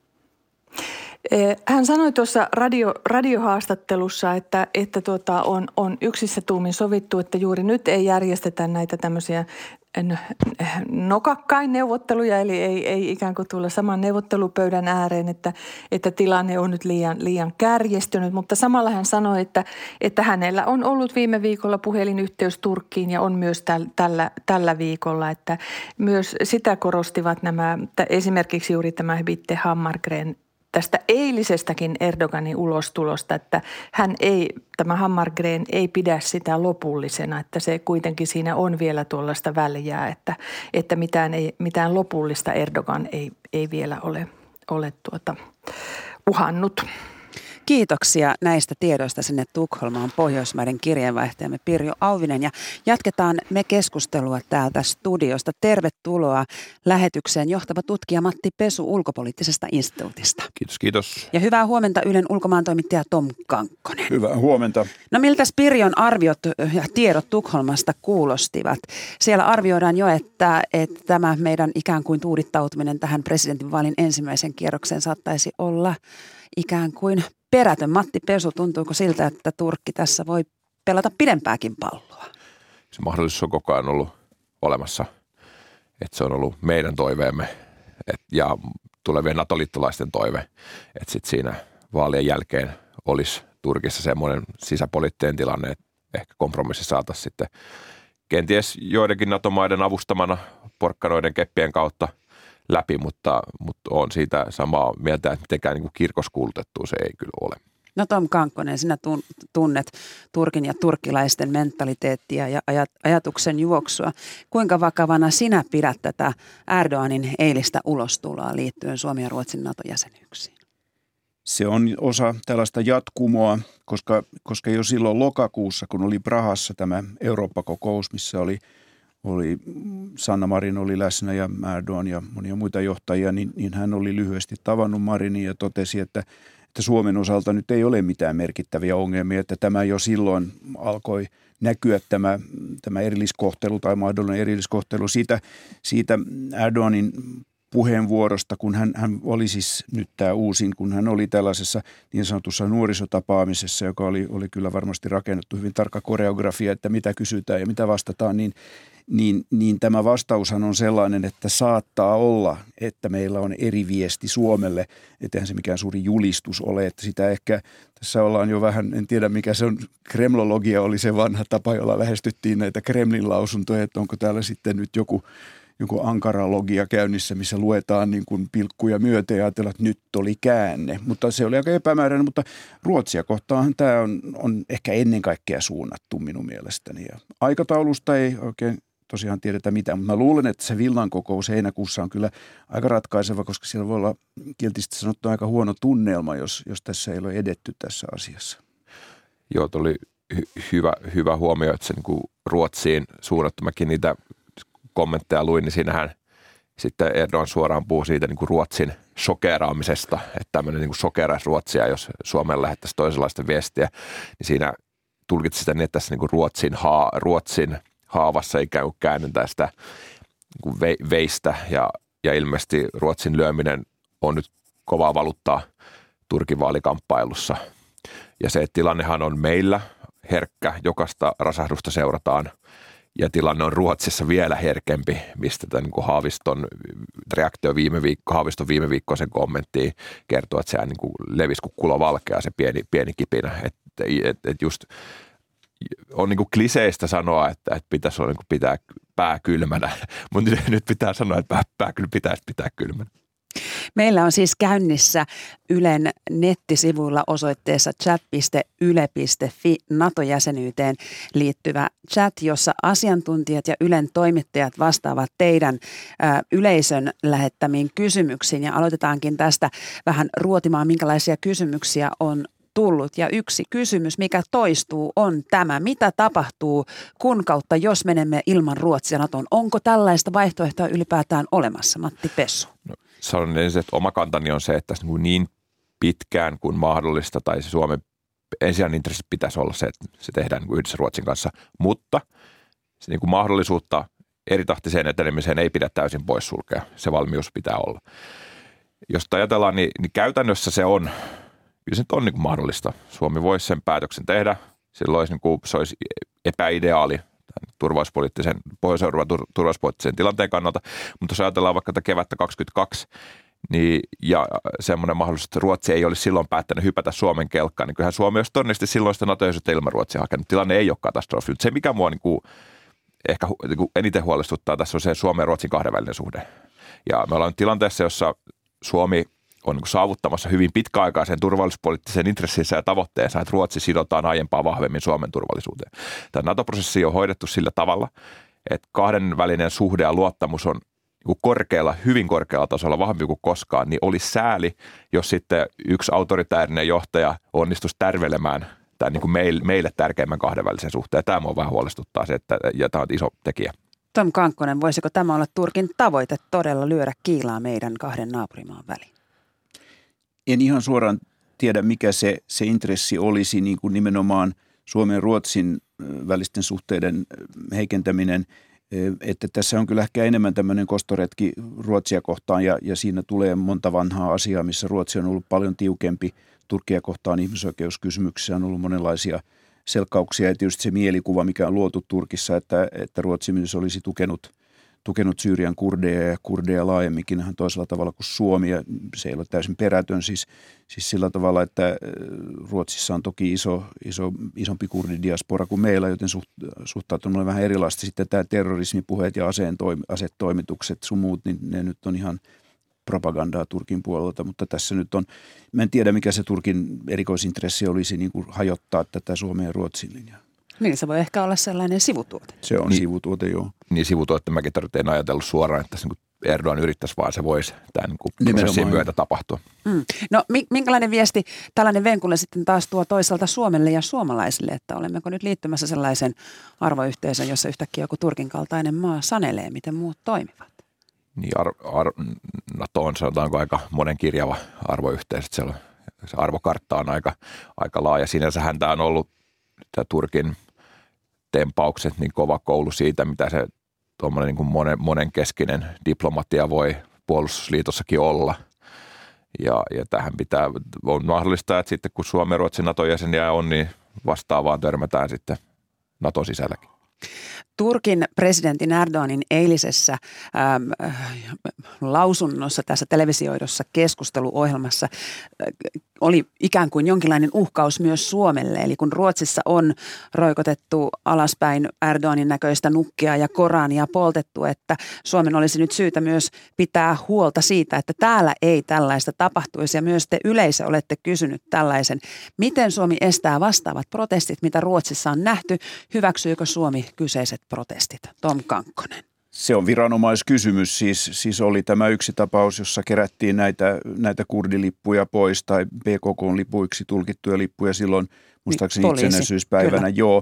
Hän sanoi tuossa radio, radiohaastattelussa, että, että tuota, on, on yksissä tuumin sovittu, että juuri nyt ei järjestetä näitä tämmöisiä nokakkain neuvotteluja, eli ei, ei ikään kuin tulla saman neuvottelupöydän ääreen, että, että tilanne on nyt liian, liian kärjestynyt. Mutta samalla hän sanoi, että, että hänellä on ollut viime viikolla puhelinyhteys Turkkiin ja on myös täl, tällä, tällä viikolla, että myös sitä korostivat nämä, esimerkiksi juuri tämä Bitte Hammargren tästä eilisestäkin Erdoganin ulostulosta, että hän ei, tämä Hammargren ei pidä sitä lopullisena, että se kuitenkin siinä on vielä tuollaista väljää, että, että mitään, ei, mitään lopullista Erdogan ei, ei vielä ole, ole tuota, uhannut. Kiitoksia näistä tiedoista sinne Tukholmaan Pohjoismaiden kirjeenvaihtajamme Pirjo Auvinen ja jatketaan me keskustelua täältä studiosta. Tervetuloa lähetykseen johtava tutkija Matti Pesu Ulkopoliittisesta instituutista. Kiitos, kiitos. Ja hyvää huomenta Ylen ulkomaantoimittaja Tom Kankkonen. Hyvää huomenta. No miltäs Pirjon arviot ja tiedot Tukholmasta kuulostivat? Siellä arvioidaan jo, että, että tämä meidän ikään kuin tuudittautuminen tähän presidentinvaalin ensimmäisen kierrokseen saattaisi olla ikään kuin perätön. Matti Pesu, tuntuuko siltä, että Turkki tässä voi pelata pidempääkin palloa? Se mahdollisuus on koko ajan ollut olemassa, että se on ollut meidän toiveemme et, ja tulevien NATO-liittolaisten toive, että sitten siinä vaalien jälkeen olisi Turkissa semmoinen sisäpoliittinen tilanne, että ehkä kompromissi saataisiin sitten kenties joidenkin NATO-maiden avustamana porkkanoiden keppien kautta läpi, mutta, mutta on siitä samaa mieltä, että mitenkään niin kuin kirkoskuulutettua se ei kyllä ole. No Tom Kankkonen, sinä tunnet Turkin ja turkkilaisten mentaliteettia ja ajatuksen juoksua. Kuinka vakavana sinä pidät tätä Erdoganin eilistä ulostuloa liittyen Suomen ja Ruotsin NATO-jäsenyyksiin? Se on osa tällaista jatkumoa, koska, koska jo silloin lokakuussa, kun oli Prahassa tämä Eurooppa-kokous, missä oli oli Sanna Marin oli läsnä ja Erdogan ja monia muita johtajia, niin, niin hän oli lyhyesti tavannut Marinin ja totesi, että, että Suomen osalta nyt ei ole mitään merkittäviä ongelmia, että tämä jo silloin alkoi näkyä tämä, tämä erilliskohtelu tai mahdollinen erilliskohtelu siitä, siitä Erdoganin puheenvuorosta, kun hän, hän oli siis nyt tämä uusin, kun hän oli tällaisessa niin sanotussa nuorisotapaamisessa, joka oli, oli kyllä varmasti rakennettu hyvin tarkka koreografia, että mitä kysytään ja mitä vastataan, niin, niin, niin tämä vastaushan on sellainen, että saattaa olla, että meillä on eri viesti Suomelle, etteihän se mikään suuri julistus ole, että sitä ehkä tässä ollaan jo vähän, en tiedä mikä se on, kremlologia oli se vanha tapa, jolla lähestyttiin näitä Kremlin lausuntoja, että onko täällä sitten nyt joku joku ankaralogia käynnissä, missä luetaan niin kuin pilkkuja myöten ja ajatellaan, että nyt oli käänne. Mutta se oli aika epämääräinen, mutta Ruotsia kohtaan tämä on, on ehkä ennen kaikkea suunnattu minun mielestäni. Ja aikataulusta ei oikein tosiaan tiedetä mitään, mutta mä luulen, että se Vilnan kokous heinäkuussa on kyllä aika ratkaiseva, koska siellä voi olla kiltisti sanottu aika huono tunnelma, jos, jos tässä ei ole edetty tässä asiassa. Joo, tuli hy- hyvä, hyvä huomio, että se niin kuin Ruotsiin suunnattu, mäkin niitä kommentteja luin, niin siinähän sitten Erdogan suoraan puhuu siitä niin kuin Ruotsin shokeraamisesta, että tämmöinen niin kuin shokeraisi Ruotsia, jos Suomeen lähettäisiin toisenlaista viestiä, niin siinä tulkitsi sitä niin, että tässä niin kuin Ruotsin, haa, Ruotsin haavassa ikään kuin käännetään sitä niin kuin ve, veistä ja, ja ilmeisesti Ruotsin lyöminen on nyt kovaa valuuttaa Turkin vaalikamppailussa. Ja se tilannehan on meillä herkkä, jokaista rasahdusta seurataan. Ja tilanne on Ruotsissa vielä herkempi, mistä tämän niin Haaviston reaktio viime viikko, Haaviston viime viikkoisen kommenttiin kertoo, että sehän niin kuin levisi kuin kulovalkea se pieni, pieni kipinä. Että et, et just on niin kuin kliseistä sanoa, että, että pitäisi olla niin kuin pitää pää kylmänä, mutta nyt pitää sanoa, että pää, pää kyllä pitäisi pitää kylmänä. Meillä on siis käynnissä Ylen nettisivuilla osoitteessa chat piste yle piste fi NATO-jäsenyyteen liittyvä chat, jossa asiantuntijat ja Ylen toimittajat vastaavat teidän ä, yleisön lähettämiin kysymyksiin. Ja aloitetaankin tästä vähän ruotimaan, minkälaisia kysymyksiä on tullut. Ja yksi kysymys, mikä toistuu, on tämä. Mitä tapahtuu, kun kautta jos menemme ilman Ruotsia NATOon? Onko tällaista vaihtoehtoa ylipäätään olemassa, Matti Pessu? No, sanon ensin, että oma kantani on se, että niin pitkään kuin mahdollista, tai se Suomen ensisijainen intressi pitäisi olla se, että se tehdään niin kuin yhdessä Ruotsin kanssa, mutta se niin kuin mahdollisuutta eritahtiseen etenemiseen ei pidä täysin poissulkea. Se valmius pitää olla. Jos ajatellaan, niin, niin käytännössä se on, kyllä se on niin kuin mahdollista. Suomi voisi sen päätöksen tehdä. Silloin olisi, niin kuin, se olisi epäideaali turvallisuuspoliittisen, Pohjois-Euroopan turvallisuuspoliittisen tilanteen kannalta. Mutta jos ajatellaan vaikka tätä kevättä kaksikymmentäkaksi, niin, ja semmoinen mahdollisuus, että Ruotsi ei olisi silloin päättänyt hypätä Suomen kelkkaan, niin kyllähän Suomi olisi todennäköisesti silloin sitä NATO-jäsenyyttä ilman Ruotsia hakenut. Tilanne ei ole katastrofi. Mutta se, mikä mua niin kuin, ehkä niin kuin eniten huolestuttaa tässä, on se Suomen ja Ruotsin kahdenvälinen suhde. Ja me ollaan tilanteessa, jossa Suomi on niin saavuttamassa hyvin pitkäaikaisen turvallisuuspoliittisen intressinsä ja tavoitteensa, että Ruotsi sidotaan aiempaa vahvemmin Suomen turvallisuuteen. Tämä NATO-prosessi on hoidettu sillä tavalla, että kahdenvälinen suhde ja luottamus on niin korkealla, hyvin korkealla tasolla, vahvempi kuin koskaan, niin olisi sääli, jos sitten yksi autoritäärinen johtaja onnistuisi tärvelemään tämän niin kuin meille, meille tärkeimmän kahdenvälisen suhteen. Tämä on vähän huolestuttaa se, että, ja tämä on iso tekijä. Tom Kankkonen, voisiko tämä olla Turkin tavoite todella lyödä kiilaa meidän kahden naapurimaan väliin? En ihan suoraan tiedä, mikä se, se intressi olisi, niin kuin nimenomaan Suomen ja Ruotsin välisten suhteiden heikentäminen, että tässä on kyllä ehkä enemmän tämmöinen kostoretki Ruotsia kohtaan ja, ja siinä tulee monta vanhaa asiaa, missä Ruotsi on ollut paljon tiukempi Turkia kohtaan ihmisoikeuskysymyksissä, on ollut monenlaisia selkkauksia ja tietysti se mielikuva, mikä on luotu Turkissa, että, että Ruotsi myös olisi tukenut tukenut Syyrian kurdeja ja kurdeja laajemminkin ihan toisella tavalla kuin Suomi, ja se ei ole täysin perätön, siis, siis sillä tavalla, että Ruotsissa on toki iso, iso, isompi kurdidiaspora kuin meillä, joten suht, suhtautuminen on vähän erilaista. Sitten tämä terrorismipuheet ja aseen toimi, asetoimitukset sun muut, niin ne nyt on ihan propagandaa Turkin puolelta, mutta tässä nyt on, mä en tiedä mikä se Turkin erikoisintressi olisi niin kuin hajottaa tätä Suomen ja Ruotsin linjaa. Niin, se voi ehkä olla sellainen sivutuote. Se on niin, sivutuote, joo. Niin sivutuote, mäkin tarvitsen ajatellut suoraan, että tässä niin Erdogan yrittäisi, vaan se voisi tämän niin prosessin myötä tapahtua. Mm. No minkälainen viesti tällainen venkulle sitten taas tuo toisaalta Suomelle ja suomalaisille, että olemmeko nyt liittymässä sellaisen arvoyhteisön, jossa yhtäkkiä joku Turkin kaltainen maa sanelee, miten muut toimivat? Niin ar- ar- NATO on sanotaanko aika monenkirjava arvoyhteisö, siellä on, se arvokartta on aika, aika laaja. Sinänsähän tämä on ollut tämä Turkin tempaukset niin kova koulu siitä, mitä se tuommoinen niin kuin monen, monenkeskinen diplomatia voi puolustusliitossakin olla. Ja, ja tähän pitää, on mahdollista, että sitten kun Suomi ja Ruotsin NATO-jäseniä on, niin vastaavaan törmätään sitten NATO sisälläkin. Turkin presidentin Erdoganin eilisessä äm, lausunnossa tässä televisioidossa keskusteluohjelmassa äh, oli ikään kuin jonkinlainen uhkaus myös Suomelle. Eli kun Ruotsissa on roikotettu alaspäin Erdoganin näköistä nukkia ja Korania poltettu, että Suomen olisi nyt syytä myös pitää huolta siitä, että täällä ei tällaista tapahtuisi. Ja myös te yleisö olette kysynyt tällaisen, miten Suomi estää vastaavat protestit, mitä Ruotsissa on nähty, hyväksyykö Suomi kyseiset protestit? Tom Kankkonen. Se on viranomaiskysymys. Siis, siis oli tämä yksi tapaus, jossa kerättiin näitä, näitä kurdilippuja pois tai B K K-lipuiksi tulkittuja lippuja silloin muistaakseni Poliisi, itsenäisyyspäivänä. Kyllä. Joo,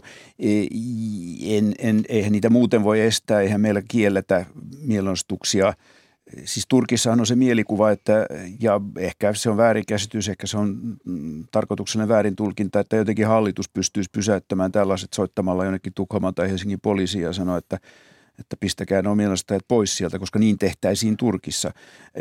en, en, eihän niitä muuten voi estää, eihän meillä kielletä mielenosoituksia. Siis Turkissahan on se mielikuva, että, ja ehkä se on väärinkäsitys, ehkä se on mm, tarkoituksena väärin tulkinta, että jotenkin hallitus pystyisi pysäyttämään tällaiset soittamalla jonnekin Tukholman tai Helsingin poliisiin ja sanoa, että, että pistäkää nuo mielenosoittajat pois sieltä, koska niin tehtäisiin Turkissa.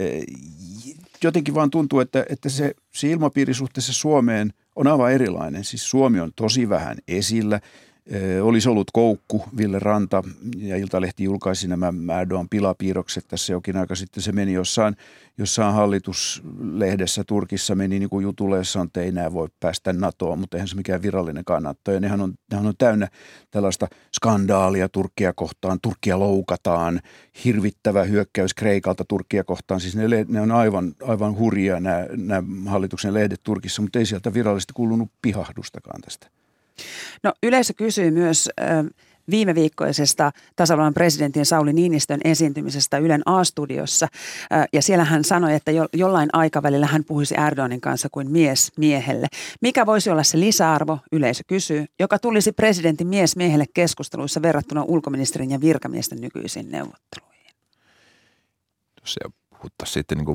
Jotenkin vaan tuntuu, että, että se, se ilmapiiri suhteessa Suomeen on aivan erilainen. Siis Suomi on tosi vähän esillä. Olisi ollut koukku, Ville Ranta ja Iltalehti julkaisi nämä Erdogan pilapiirrokset tässä jokin aika sitten. Se meni jossain, jossain hallituslehdessä Turkissa meni niin kuin jutulle, jossa on, että ei enää voi päästä NATOon, mutta eihän se mikään virallinen kannattaa. Ja nehän on, nehän on täynnä tällaista skandaalia Turkkia kohtaan, Turkkia loukataan, hirvittävä hyökkäys Kreikalta Turkkia kohtaan. Siis ne, ne on aivan, aivan hurjia nämä, nämä hallituksen lehdet Turkissa, mutta ei sieltä virallisesti kuulunut pihahdustakaan tästä. No yleisö kysyy myös äh, viime viikkoisesta tasavallan presidentin Sauli Niinistön esiintymisestä Ylen A-studiossa. Äh, ja siellä hän sanoi, että jo, jollain aikavälillä hän puhuisi Erdoganin kanssa kuin mies miehelle. Mikä voisi olla se lisäarvo, yleisö kysyy, joka tulisi presidentin mies miehelle keskusteluissa verrattuna ulkoministerin ja virkamiesten nykyisiin neuvotteluihin? Se puhuttaisiin sitten niin kuin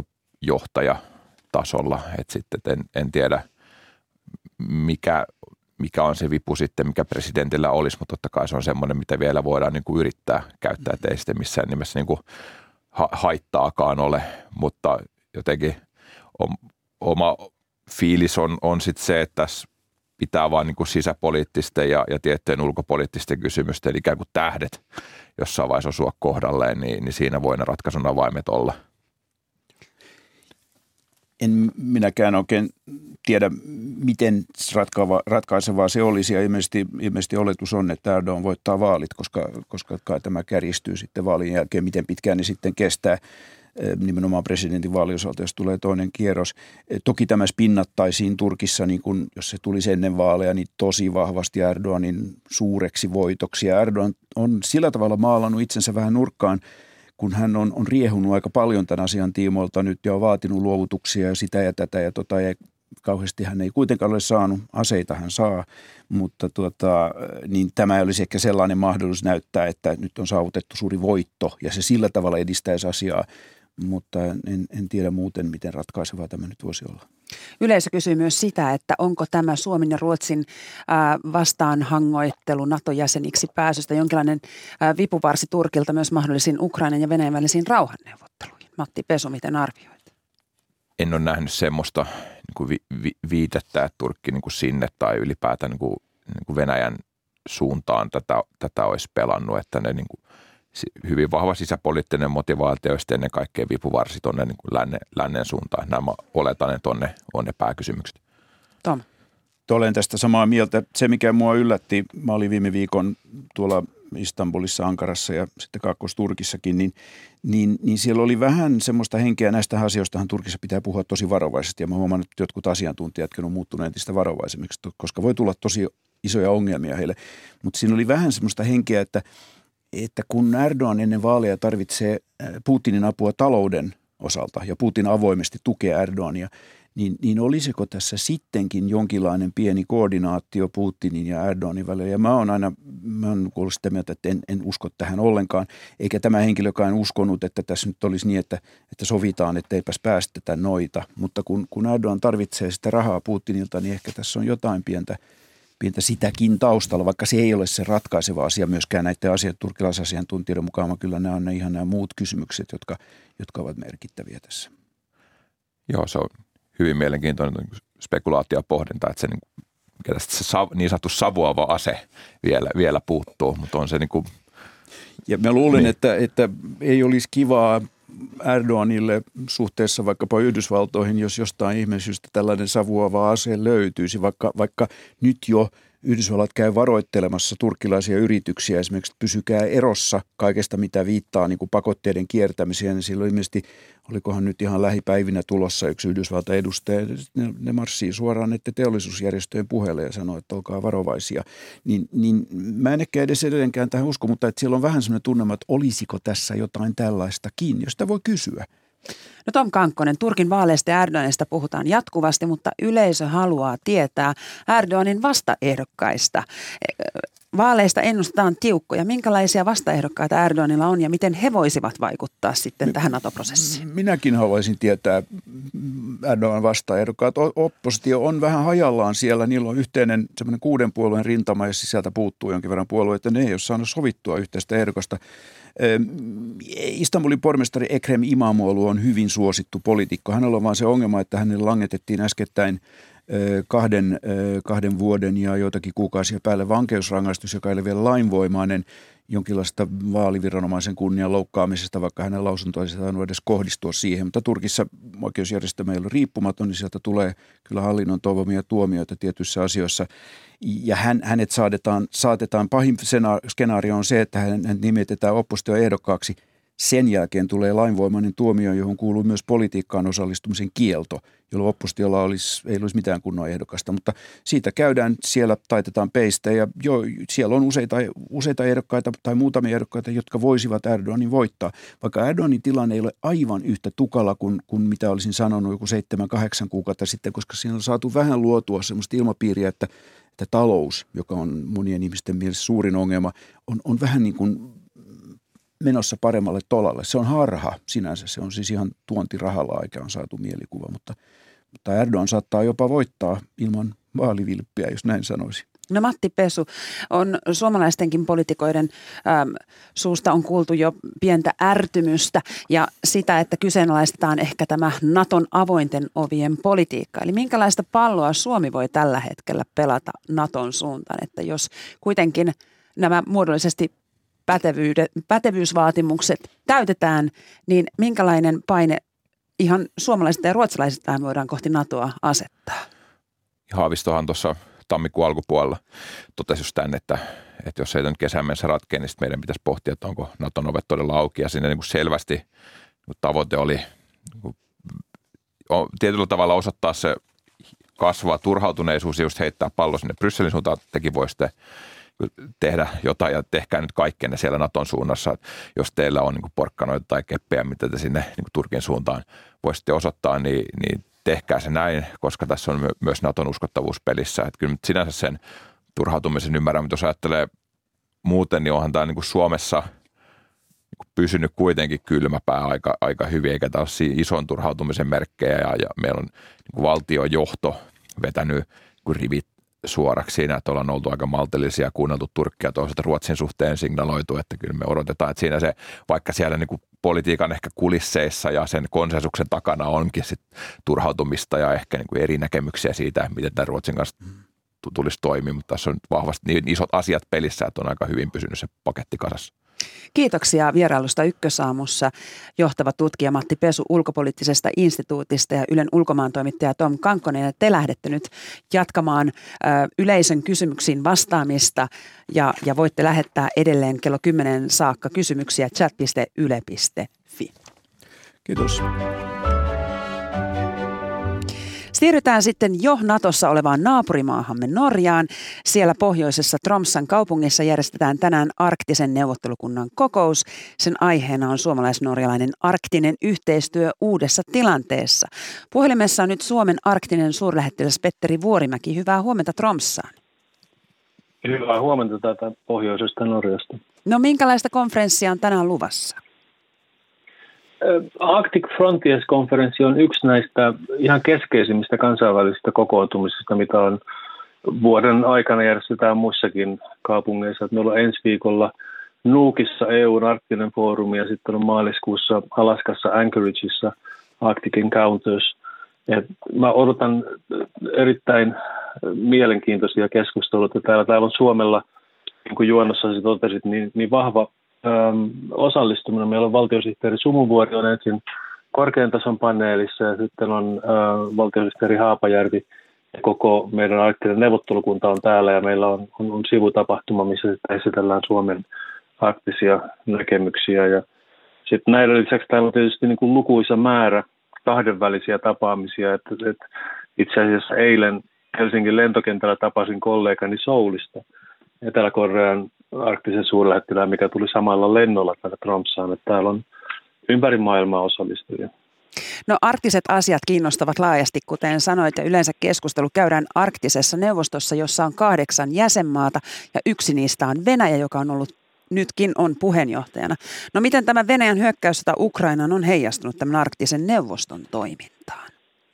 valtiojohtajatasolla, että sitten en, en tiedä mikä... mikä on se vipu sitten, mikä presidentillä olisi, mutta totta kai se on semmoinen, mitä vielä voidaan niin kuin yrittää käyttää, että ei sitten missään nimessä niin kuin ha- haittaakaan ole, mutta jotenkin on, oma fiilis on, on sitten se, että tässä pitää vaan niin kuin sisäpoliittisten ja, ja tiettyjen ulkopoliittisten kysymysten, eli ikään kuin tähdet jossain vaiheessa osua kohdalleen, niin, niin siinä voi ne ratkaisun avaimet olla. En minäkään oikein tiedä, miten ratkaava, ratkaisevaa se olisi, ja ilmeisesti, ilmeisesti oletus on, että Erdogan voittaa vaalit, koska, koska kai tämä kärjistyy sitten vaalin jälkeen, miten pitkään ne sitten kestää nimenomaan presidentin vaaliosalta, jos tulee toinen kierros. Toki tämä spinnattaisiin Turkissa, niin kun, jos se tulisi ennen vaaleja, niin tosi vahvasti Erdoganin suureksi voitoksi, ja Erdogan on sillä tavalla maalannut itsensä vähän nurkkaan, kun hän on, on riehunut aika paljon tämän asian tiimoilta nyt ja on vaatinut luovutuksia ja sitä ja tätä ja tota, ja kauheasti hän ei kuitenkaan ole saanut, aseita hän saa, mutta tuota, niin tämä olisi ehkä sellainen mahdollisuus näyttää, että nyt on saavutettu suuri voitto ja se sillä tavalla edistäisi asiaa, mutta en, en tiedä muuten, miten ratkaisevaa tämä nyt voisi olla. Yleisö kysyy myös sitä, että onko tämä Suomen ja Ruotsin vastaanhangoittelu NATO-jäseniksi pääsystä jonkinlainen vipuvarsi Turkilta myös mahdollisiin Ukrainan ja Venäjän välisiin rauhanneuvotteluihin. Matti Pesu, miten arvioit? En ole nähnyt semmoista niin kuin vi, vi, viitettä, että Turkki niin kuin sinne tai ylipäätään niin kuin, niin kuin Venäjän suuntaan tätä, tätä olisi pelannut, että ne niin kuin hyvin vahva sisäpoliittinen motivaatio ja ennen kaikkea vipuvarsi tuonne niin kuin lännen, lännen suuntaan. Nämä oletan, että on ne, on ne pääkysymykset. Tom. Olen tästä samaa mieltä. Se, mikä mua yllätti, mä olin viime viikon tuolla Istanbulissa, Ankarassa ja sitten Kaakkois-Turkissakin, niin, niin, niin siellä oli vähän semmoista henkeä. Näistä asioistahan Turkissa pitää puhua tosi varovaisesti, ja mä huomannut, että jotkut asiantuntijatkin on muuttuneet entistä varovaisemmiksi, koska voi tulla tosi isoja ongelmia heille. Mutta siinä oli vähän semmoista henkeä, että että kun Erdogan ennen vaaleja tarvitsee Putinin apua talouden osalta ja Putin avoimesti tukee Erdogania, niin, niin olisiko tässä sittenkin jonkinlainen pieni koordinaatio Putinin ja Erdoganin välillä? Ja mä oon aina mä oon kuullut sitä mieltä, että en, en usko tähän ollenkaan, eikä tämä henkilökään uskonut, että tässä nyt olisi niin, että, että sovitaan, että eipäs päästetä noita. Mutta kun, kun Erdogan tarvitsee sitä rahaa Putinilta, niin ehkä tässä on jotain pientä, pientä sitäkin taustalla, vaikka se ei ole se ratkaiseva asia myöskään näiden asiat, turkilaisasiantuntijoiden mukaan, vaan kyllä nämä on ne ihan nämä muut kysymykset, jotka, jotka ovat merkittäviä tässä. Joo, se on hyvin mielenkiintoinen spekulaatio ja pohdinta, että se, niin, se niin sanottu savuava ase vielä, vielä puuttuu, mutta on se niin kuin... Ja mä luulen, niin. että, että ei olisi kivaa Erdoganille suhteessa vaikkapa Yhdysvaltoihin, jos jostain ihmeisyystä tällainen savuava ase löytyisi, vaikka, vaikka nyt jo Yhdysvallat käy varoittelemassa turkkilaisia yrityksiä esimerkiksi, että pysykää erossa kaikesta, mitä viittaa niin kuin pakotteiden kiertämiseen. Niin silloin ilmeisesti, olikohan nyt ihan lähipäivinä tulossa yksi Yhdysvaltain edustaja, ne, ne marssii suoraan näiden teollisuusjärjestöjen puheelle ja sanoo, että olkaa varovaisia. Niin, niin mä en ehkä edes edelleenkään tähän usko, mutta että siellä on vähän sellainen tunnelma, että olisiko tässä jotain tällaistakin, josta voi kysyä. No Tom Kankkonen, Turkin vaaleista ja Erdoganista puhutaan jatkuvasti, mutta yleisö haluaa tietää Erdoganin vastaehdokkaista. Vaaleista ennustetaan tiukkoja. Minkälaisia vastaehdokkaita Erdoganilla on ja miten he voisivat vaikuttaa sitten tähän NATO-prosessiin? Minäkin haluaisin tietää Erdogan vastaehdokkaat. Oppositio on vähän hajallaan siellä. Niillä on yhteinen semmoinen kuuden puolueen rintama ja sisältä puuttuu jonkin verran puolueita. Ne ei ole saanut sovittua yhteistä ehdokasta. Istanbulin pormestari Ekrem İmamoğlu on hyvin suosittu poliitikko. Hänellä on vaan se ongelma, että hänelle langetettiin äskettäin kahden, kahden vuoden ja joitakin kuukausia päälle vankeusrangaistus, joka ei ole vielä lainvoimainen jonkinlaista vaaliviranomaisen kunnian loukkaamisesta, vaikka hänen lausuntoonsa ei saanut edes kohdistua siihen. Mutta Turkissa oikeusjärjestelmä ei ole riippumaton, niin sieltä tulee kyllä hallinnon toivomia tuomioita tietyissä asioissa. Ja hän, hänet saatetaan, saatetaan pahin skenaario on se, että hän nimitetään oppositioehdokkaaksi. Sen jälkeen tulee lainvoimainen tuomio, johon kuuluu myös politiikkaan osallistumisen kielto, jolloin oppositiolla olisi, ei olisi mitään kunnon ehdokasta. Mutta siitä käydään, siellä taitetaan peistä ja jo, siellä on useita, useita ehdokkaita tai muutamia ehdokkaita, jotka voisivat Erdoganin voittaa. Vaikka Erdoganin tilanne ei ole aivan yhtä tukala kuin, kuin mitä olisin sanonut joku seitsemän, kahdeksan kuukautta sitten, koska siinä on saatu vähän luotua sellaista ilmapiiriä, että, että talous, joka on monien ihmisten mielestä suurin ongelma, on, on vähän niin kuin menossa paremmalle tolalle. Se on harha sinänsä. Se on siis ihan tuontirahalla aika on saatu mielikuva, mutta, mutta Erdogan saattaa jopa voittaa ilman vaalivilppiä, jos näin sanoisi. No Matti Pesu, on suomalaistenkin poliitikoiden äm, suusta on kuultu jo pientä ärtymystä ja sitä, että kyseenalaistetaan ehkä tämä Naton avointen ovien politiikka. Eli minkälaista palloa Suomi voi tällä hetkellä pelata Naton suuntaan, että jos kuitenkin nämä muodollisesti pätevyysvaatimukset täytetään, niin minkälainen paine ihan suomalaiset ja ruotsalaiset voidaan kohti NATOa asettaa? Haavistohan tuossa tammikuun alkupuolella totesi just tämän, että, että jos ei nyt kesän mennessä ratkea, niin meidän pitäisi pohtia, että onko Naton ovet todella auki. Ja siinä niin kuin selvästi niin kuin tavoite oli niin kuin, tietyllä tavalla osoittaa se kasvava turhautuneisuus ja just heittää pallo sinne Brysselin suuntaan, tekin voi sitten tehdä jotain ja tehkää nyt kaikkenne siellä Naton suunnassa, jos teillä on niin kuin porkkanoita tai keppejä, mitä te sinne niin kuin Turkin suuntaan voisitte osoittaa, niin, niin tehkää se näin, koska tässä on myös Naton uskottavuus pelissä. Että kyllä sinänsä sen turhautumisen ymmärrän, mutta jos ajattelee muuten, niin onhan tämä niin kuin Suomessa niin kuin pysynyt kuitenkin kylmäpää aika, aika hyvin, eikä tämä ole ison turhautumisen merkkejä ja, ja meillä on niin kuin valtiojohto vetänyt niin kuin rivit suoraksi siinä, että ollaan oltu aika maltillisia ja kuunneltu Turkkia toisaalta Ruotsin suhteen signaloitu, että kyllä me odotetaan, että siinä se, vaikka siellä niin kuin politiikan ehkä kulisseissa ja sen konsensuksen takana onkin sit turhautumista ja ehkä niin kuin eri näkemyksiä siitä, miten tämä Ruotsin kanssa tulisi toimia, mutta tässä on nyt vahvasti niin isot asiat pelissä, että on aika hyvin pysynyt se paketti kasassa. Kiitoksia vierailusta Ykkösaamussa johtava tutkija Matti Pesu ulkopoliittisesta instituutista ja Ylen ulkomaantoimittaja Tom Kankkonen. Ja te lähdette nyt jatkamaan ö, yleisön kysymyksiin vastaamista ja, ja voitte lähettää edelleen kello kymmenen saakka kysymyksiä chat piste yle piste fi. Kiitos. Siirrytään sitten jo Natossa olevaan naapurimaahamme Norjaan. Siellä pohjoisessa Tromssan kaupungissa järjestetään tänään arktisen neuvottelukunnan kokous. Sen aiheena on suomalais-norjalainen arktinen yhteistyö uudessa tilanteessa. Puhelimessa on nyt Suomen arktinen suurlähettiläs Petteri Vuorimäki. Hyvää huomenta Tromssaan. Hyvää huomenta täältä pohjoisesta Norjasta. No minkälaista konferenssia on tänään luvassa? Arctic Frontiers-konferenssi on yksi näistä ihan keskeisimmistä kansainvälisistä kokoontumisista, mitä on vuoden aikana järjestetään muissakin kaupungeissa. Meillä on ensi viikolla Nuukissa E U:n arktinen foorumi ja sitten on maaliskuussa Alaskassa Anchorageissa Arctic Encounters. Et mä odotan erittäin mielenkiintoisia keskusteluita täällä. Täällä on Suomella, niin kuin Juonossa totesit, niin, niin vahva ähm, osallistuminen. Meillä on valtiosihteeri Sumuvuori on ensin korkean tason paneelissa ja sitten on äh, valtiosihteeri Haapajärvi ja koko meidän arktinen neuvottelukunta on täällä ja meillä on, on, on sivutapahtuma, missä esitellään Suomen arktisia näkemyksiä. Ja sitten näiden lisäksi täällä on tietysti niin kuin lukuisa määrä kahdenvälisiä tapaamisia. Että, että itse asiassa eilen Helsingin lentokentällä tapasin kollegani Soulista, Etelä-Korean arktisen suurlähettilään, mikä tuli samalla lennolla täällä Tromssaan. Että täällä on ympäri maailmaa osallistujia. No arktiset asiat kiinnostavat laajasti, kuten sanoit, ja yleensä keskustelu käydään arktisessa neuvostossa, jossa on kahdeksan jäsenmaata ja yksi niistä on Venäjä, joka on ollut nytkin on puheenjohtajana. No miten tämä Venäjän hyökkäyssota Ukrainaan on heijastunut tämän arktisen neuvoston toimintaan?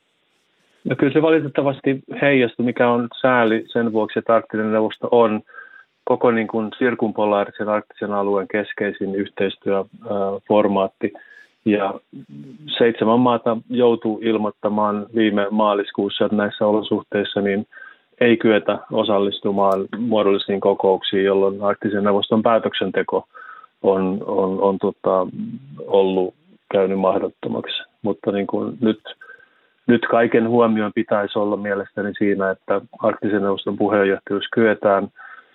No kyllä se valitettavasti heijastui, mikä on sääli sen vuoksi, että arktinen neuvosto on koko niin kuin sirkumpolaarisen arktisen alueen keskeisin yhteistyöformaatti. Ja seitsemän maata joutuu ilmoittamaan viime maaliskuussa, että näissä olosuhteissa niin ei kyetä osallistumaan muodollisiin kokouksiin, jolloin arktisen neuvoston päätöksenteko on, on, on tota, ollut käynyt mahdottomaksi. Mutta niin kuin nyt, nyt kaiken huomioon pitäisi olla mielestäni siinä, että arktisen neuvoston puheenjohtajuus kyetään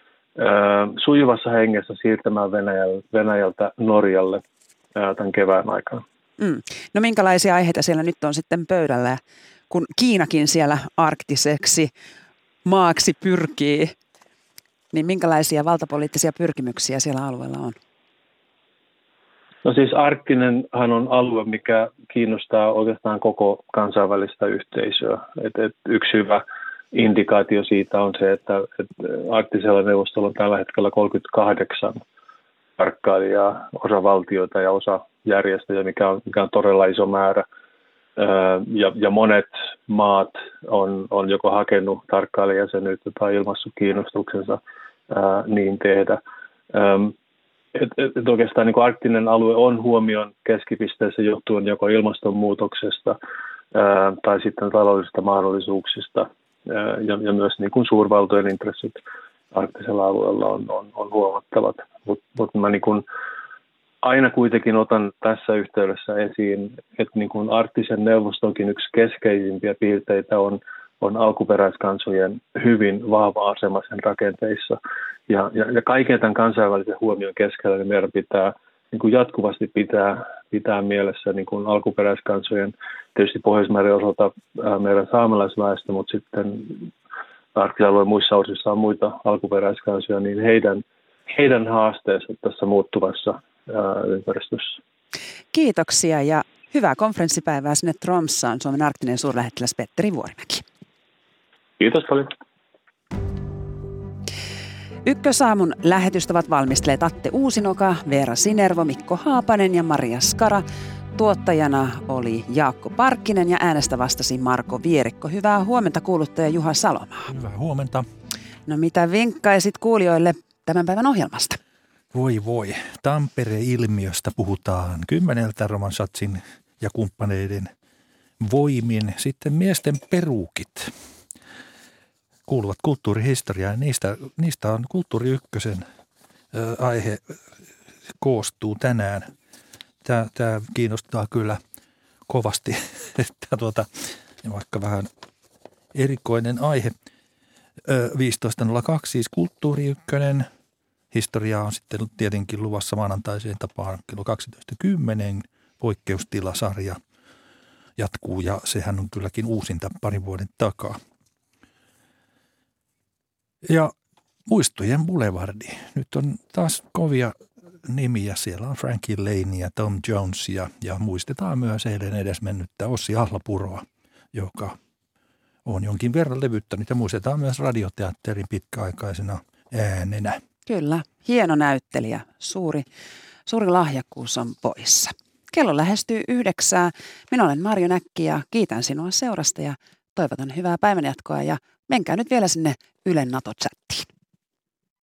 ää, sujuvassa hengessä siirtämään Venäjältä, Venäjältä Norjalle ää, tämän kevään aikana. Mm. No minkälaisia aiheita siellä nyt on sitten pöydällä, kun Kiinakin siellä arktiseksi maaksi pyrkii, niin minkälaisia valtapoliittisia pyrkimyksiä siellä alueella on? No siis arktinenhan on alue, mikä kiinnostaa oikeastaan koko kansainvälistä yhteisöä. Et, et yksi hyvä indikaatio siitä on se, että et arktisella neuvostolla on tällä hetkellä kolmekymmentäkahdeksan tarkkailijaa, osa valtioita ja osa järjestöjä, mikä on, mikä on todella iso määrä. Ja, ja monet maat on, on joko hakenut tarkkailijajäsenyyttä tai ilmaissut kiinnostuksensa ää, niin tehdä. Et, et, et oikeastaan niin kuin arktinen alue on huomion keskipisteessä johtuen joko ilmastonmuutoksesta ää, tai sitten taloudellisista mahdollisuuksista ää, ja, ja myös niin kuin suurvaltojen intressit arktisella alueella on, on, on huomattavat. Mutta mut mä niin kuin aina kuitenkin otan tässä yhteydessä esiin, että niin kuin arktisen neuvostonkin yksi keskeisimpiä piirteitä on, on alkuperäiskansojen hyvin vahva asema sen rakenteissa. Ja, ja, ja kaiken tämän kansainvälisen huomion keskellä niin meidän pitää niin kuin jatkuvasti pitää, pitää mielessä niin kuin alkuperäiskansojen, tietysti Pohjoismaiden osalta ää, meidän saamelaisväestö, mutta sitten arktisen alueen muissa osissa on muita alkuperäiskansoja, niin heidän, heidän haasteensa tässä muuttuvassa ympäristössä. Kiitoksia ja hyvää konferenssipäivää sinne Tromssaan, Suomen arktinen suurlähettiläs Petteri Vuorimäki. Kiitos paljon. Ykkösaamun lähetystä ovat valmistelleet Atte Uusinoka, Veera Sinervo, Mikko Haapanen ja Maria Skara. Tuottajana oli Jaakko Parkkinen ja äänestä vastasi Marko Vierikko. Hyvää huomenta kuuluttaja Juha Salomaa. Hyvää huomenta. No mitä vinkkaisit kuulijoille tämän päivän ohjelmasta? Voi voi. Tampere-ilmiöstä puhutaan kymmeneltä Roman Schatzin ja kumppaneiden voimin. Sitten miesten peruukit kuuluvat kulttuurihistoriaan. Niistä, niistä on Kulttuuri Ykkösen ä, aihe koostuu tänään. Tämä, tämä kiinnostaa kyllä kovasti, että tuota, vaikka vähän erikoinen aihe. viisitoista nolla kaksi siis Kulttuuri Ykkönen. Historiaa on sitten tietenkin luvassa maanantaiseen tapaan kello kaksitoista kymmenen poikkeustilasarja. jatkuu ja sehän on kylläkin uusinta parin vuoden takaa. Ja Muistojen Boulevardi. Nyt on taas kovia nimiä. Siellä on Frankie Lane ja Tom Jones ja, ja muistetaan myös eilen edesmennyttä Ossi Ahlapuroa, joka on jonkin verran levyttänyt ja muistetaan myös radioteatterin pitkäaikaisena äänenä. Kyllä, hieno näyttelijä. Suuri, suuri lahjakkuus on poissa. Kello lähestyy yhdeksää. Minä olen Marjo Näkki ja kiitän sinua seurasta ja toivotan hyvää päivänjatkoa ja menkää nyt vielä sinne Ylen NATO-chattiin.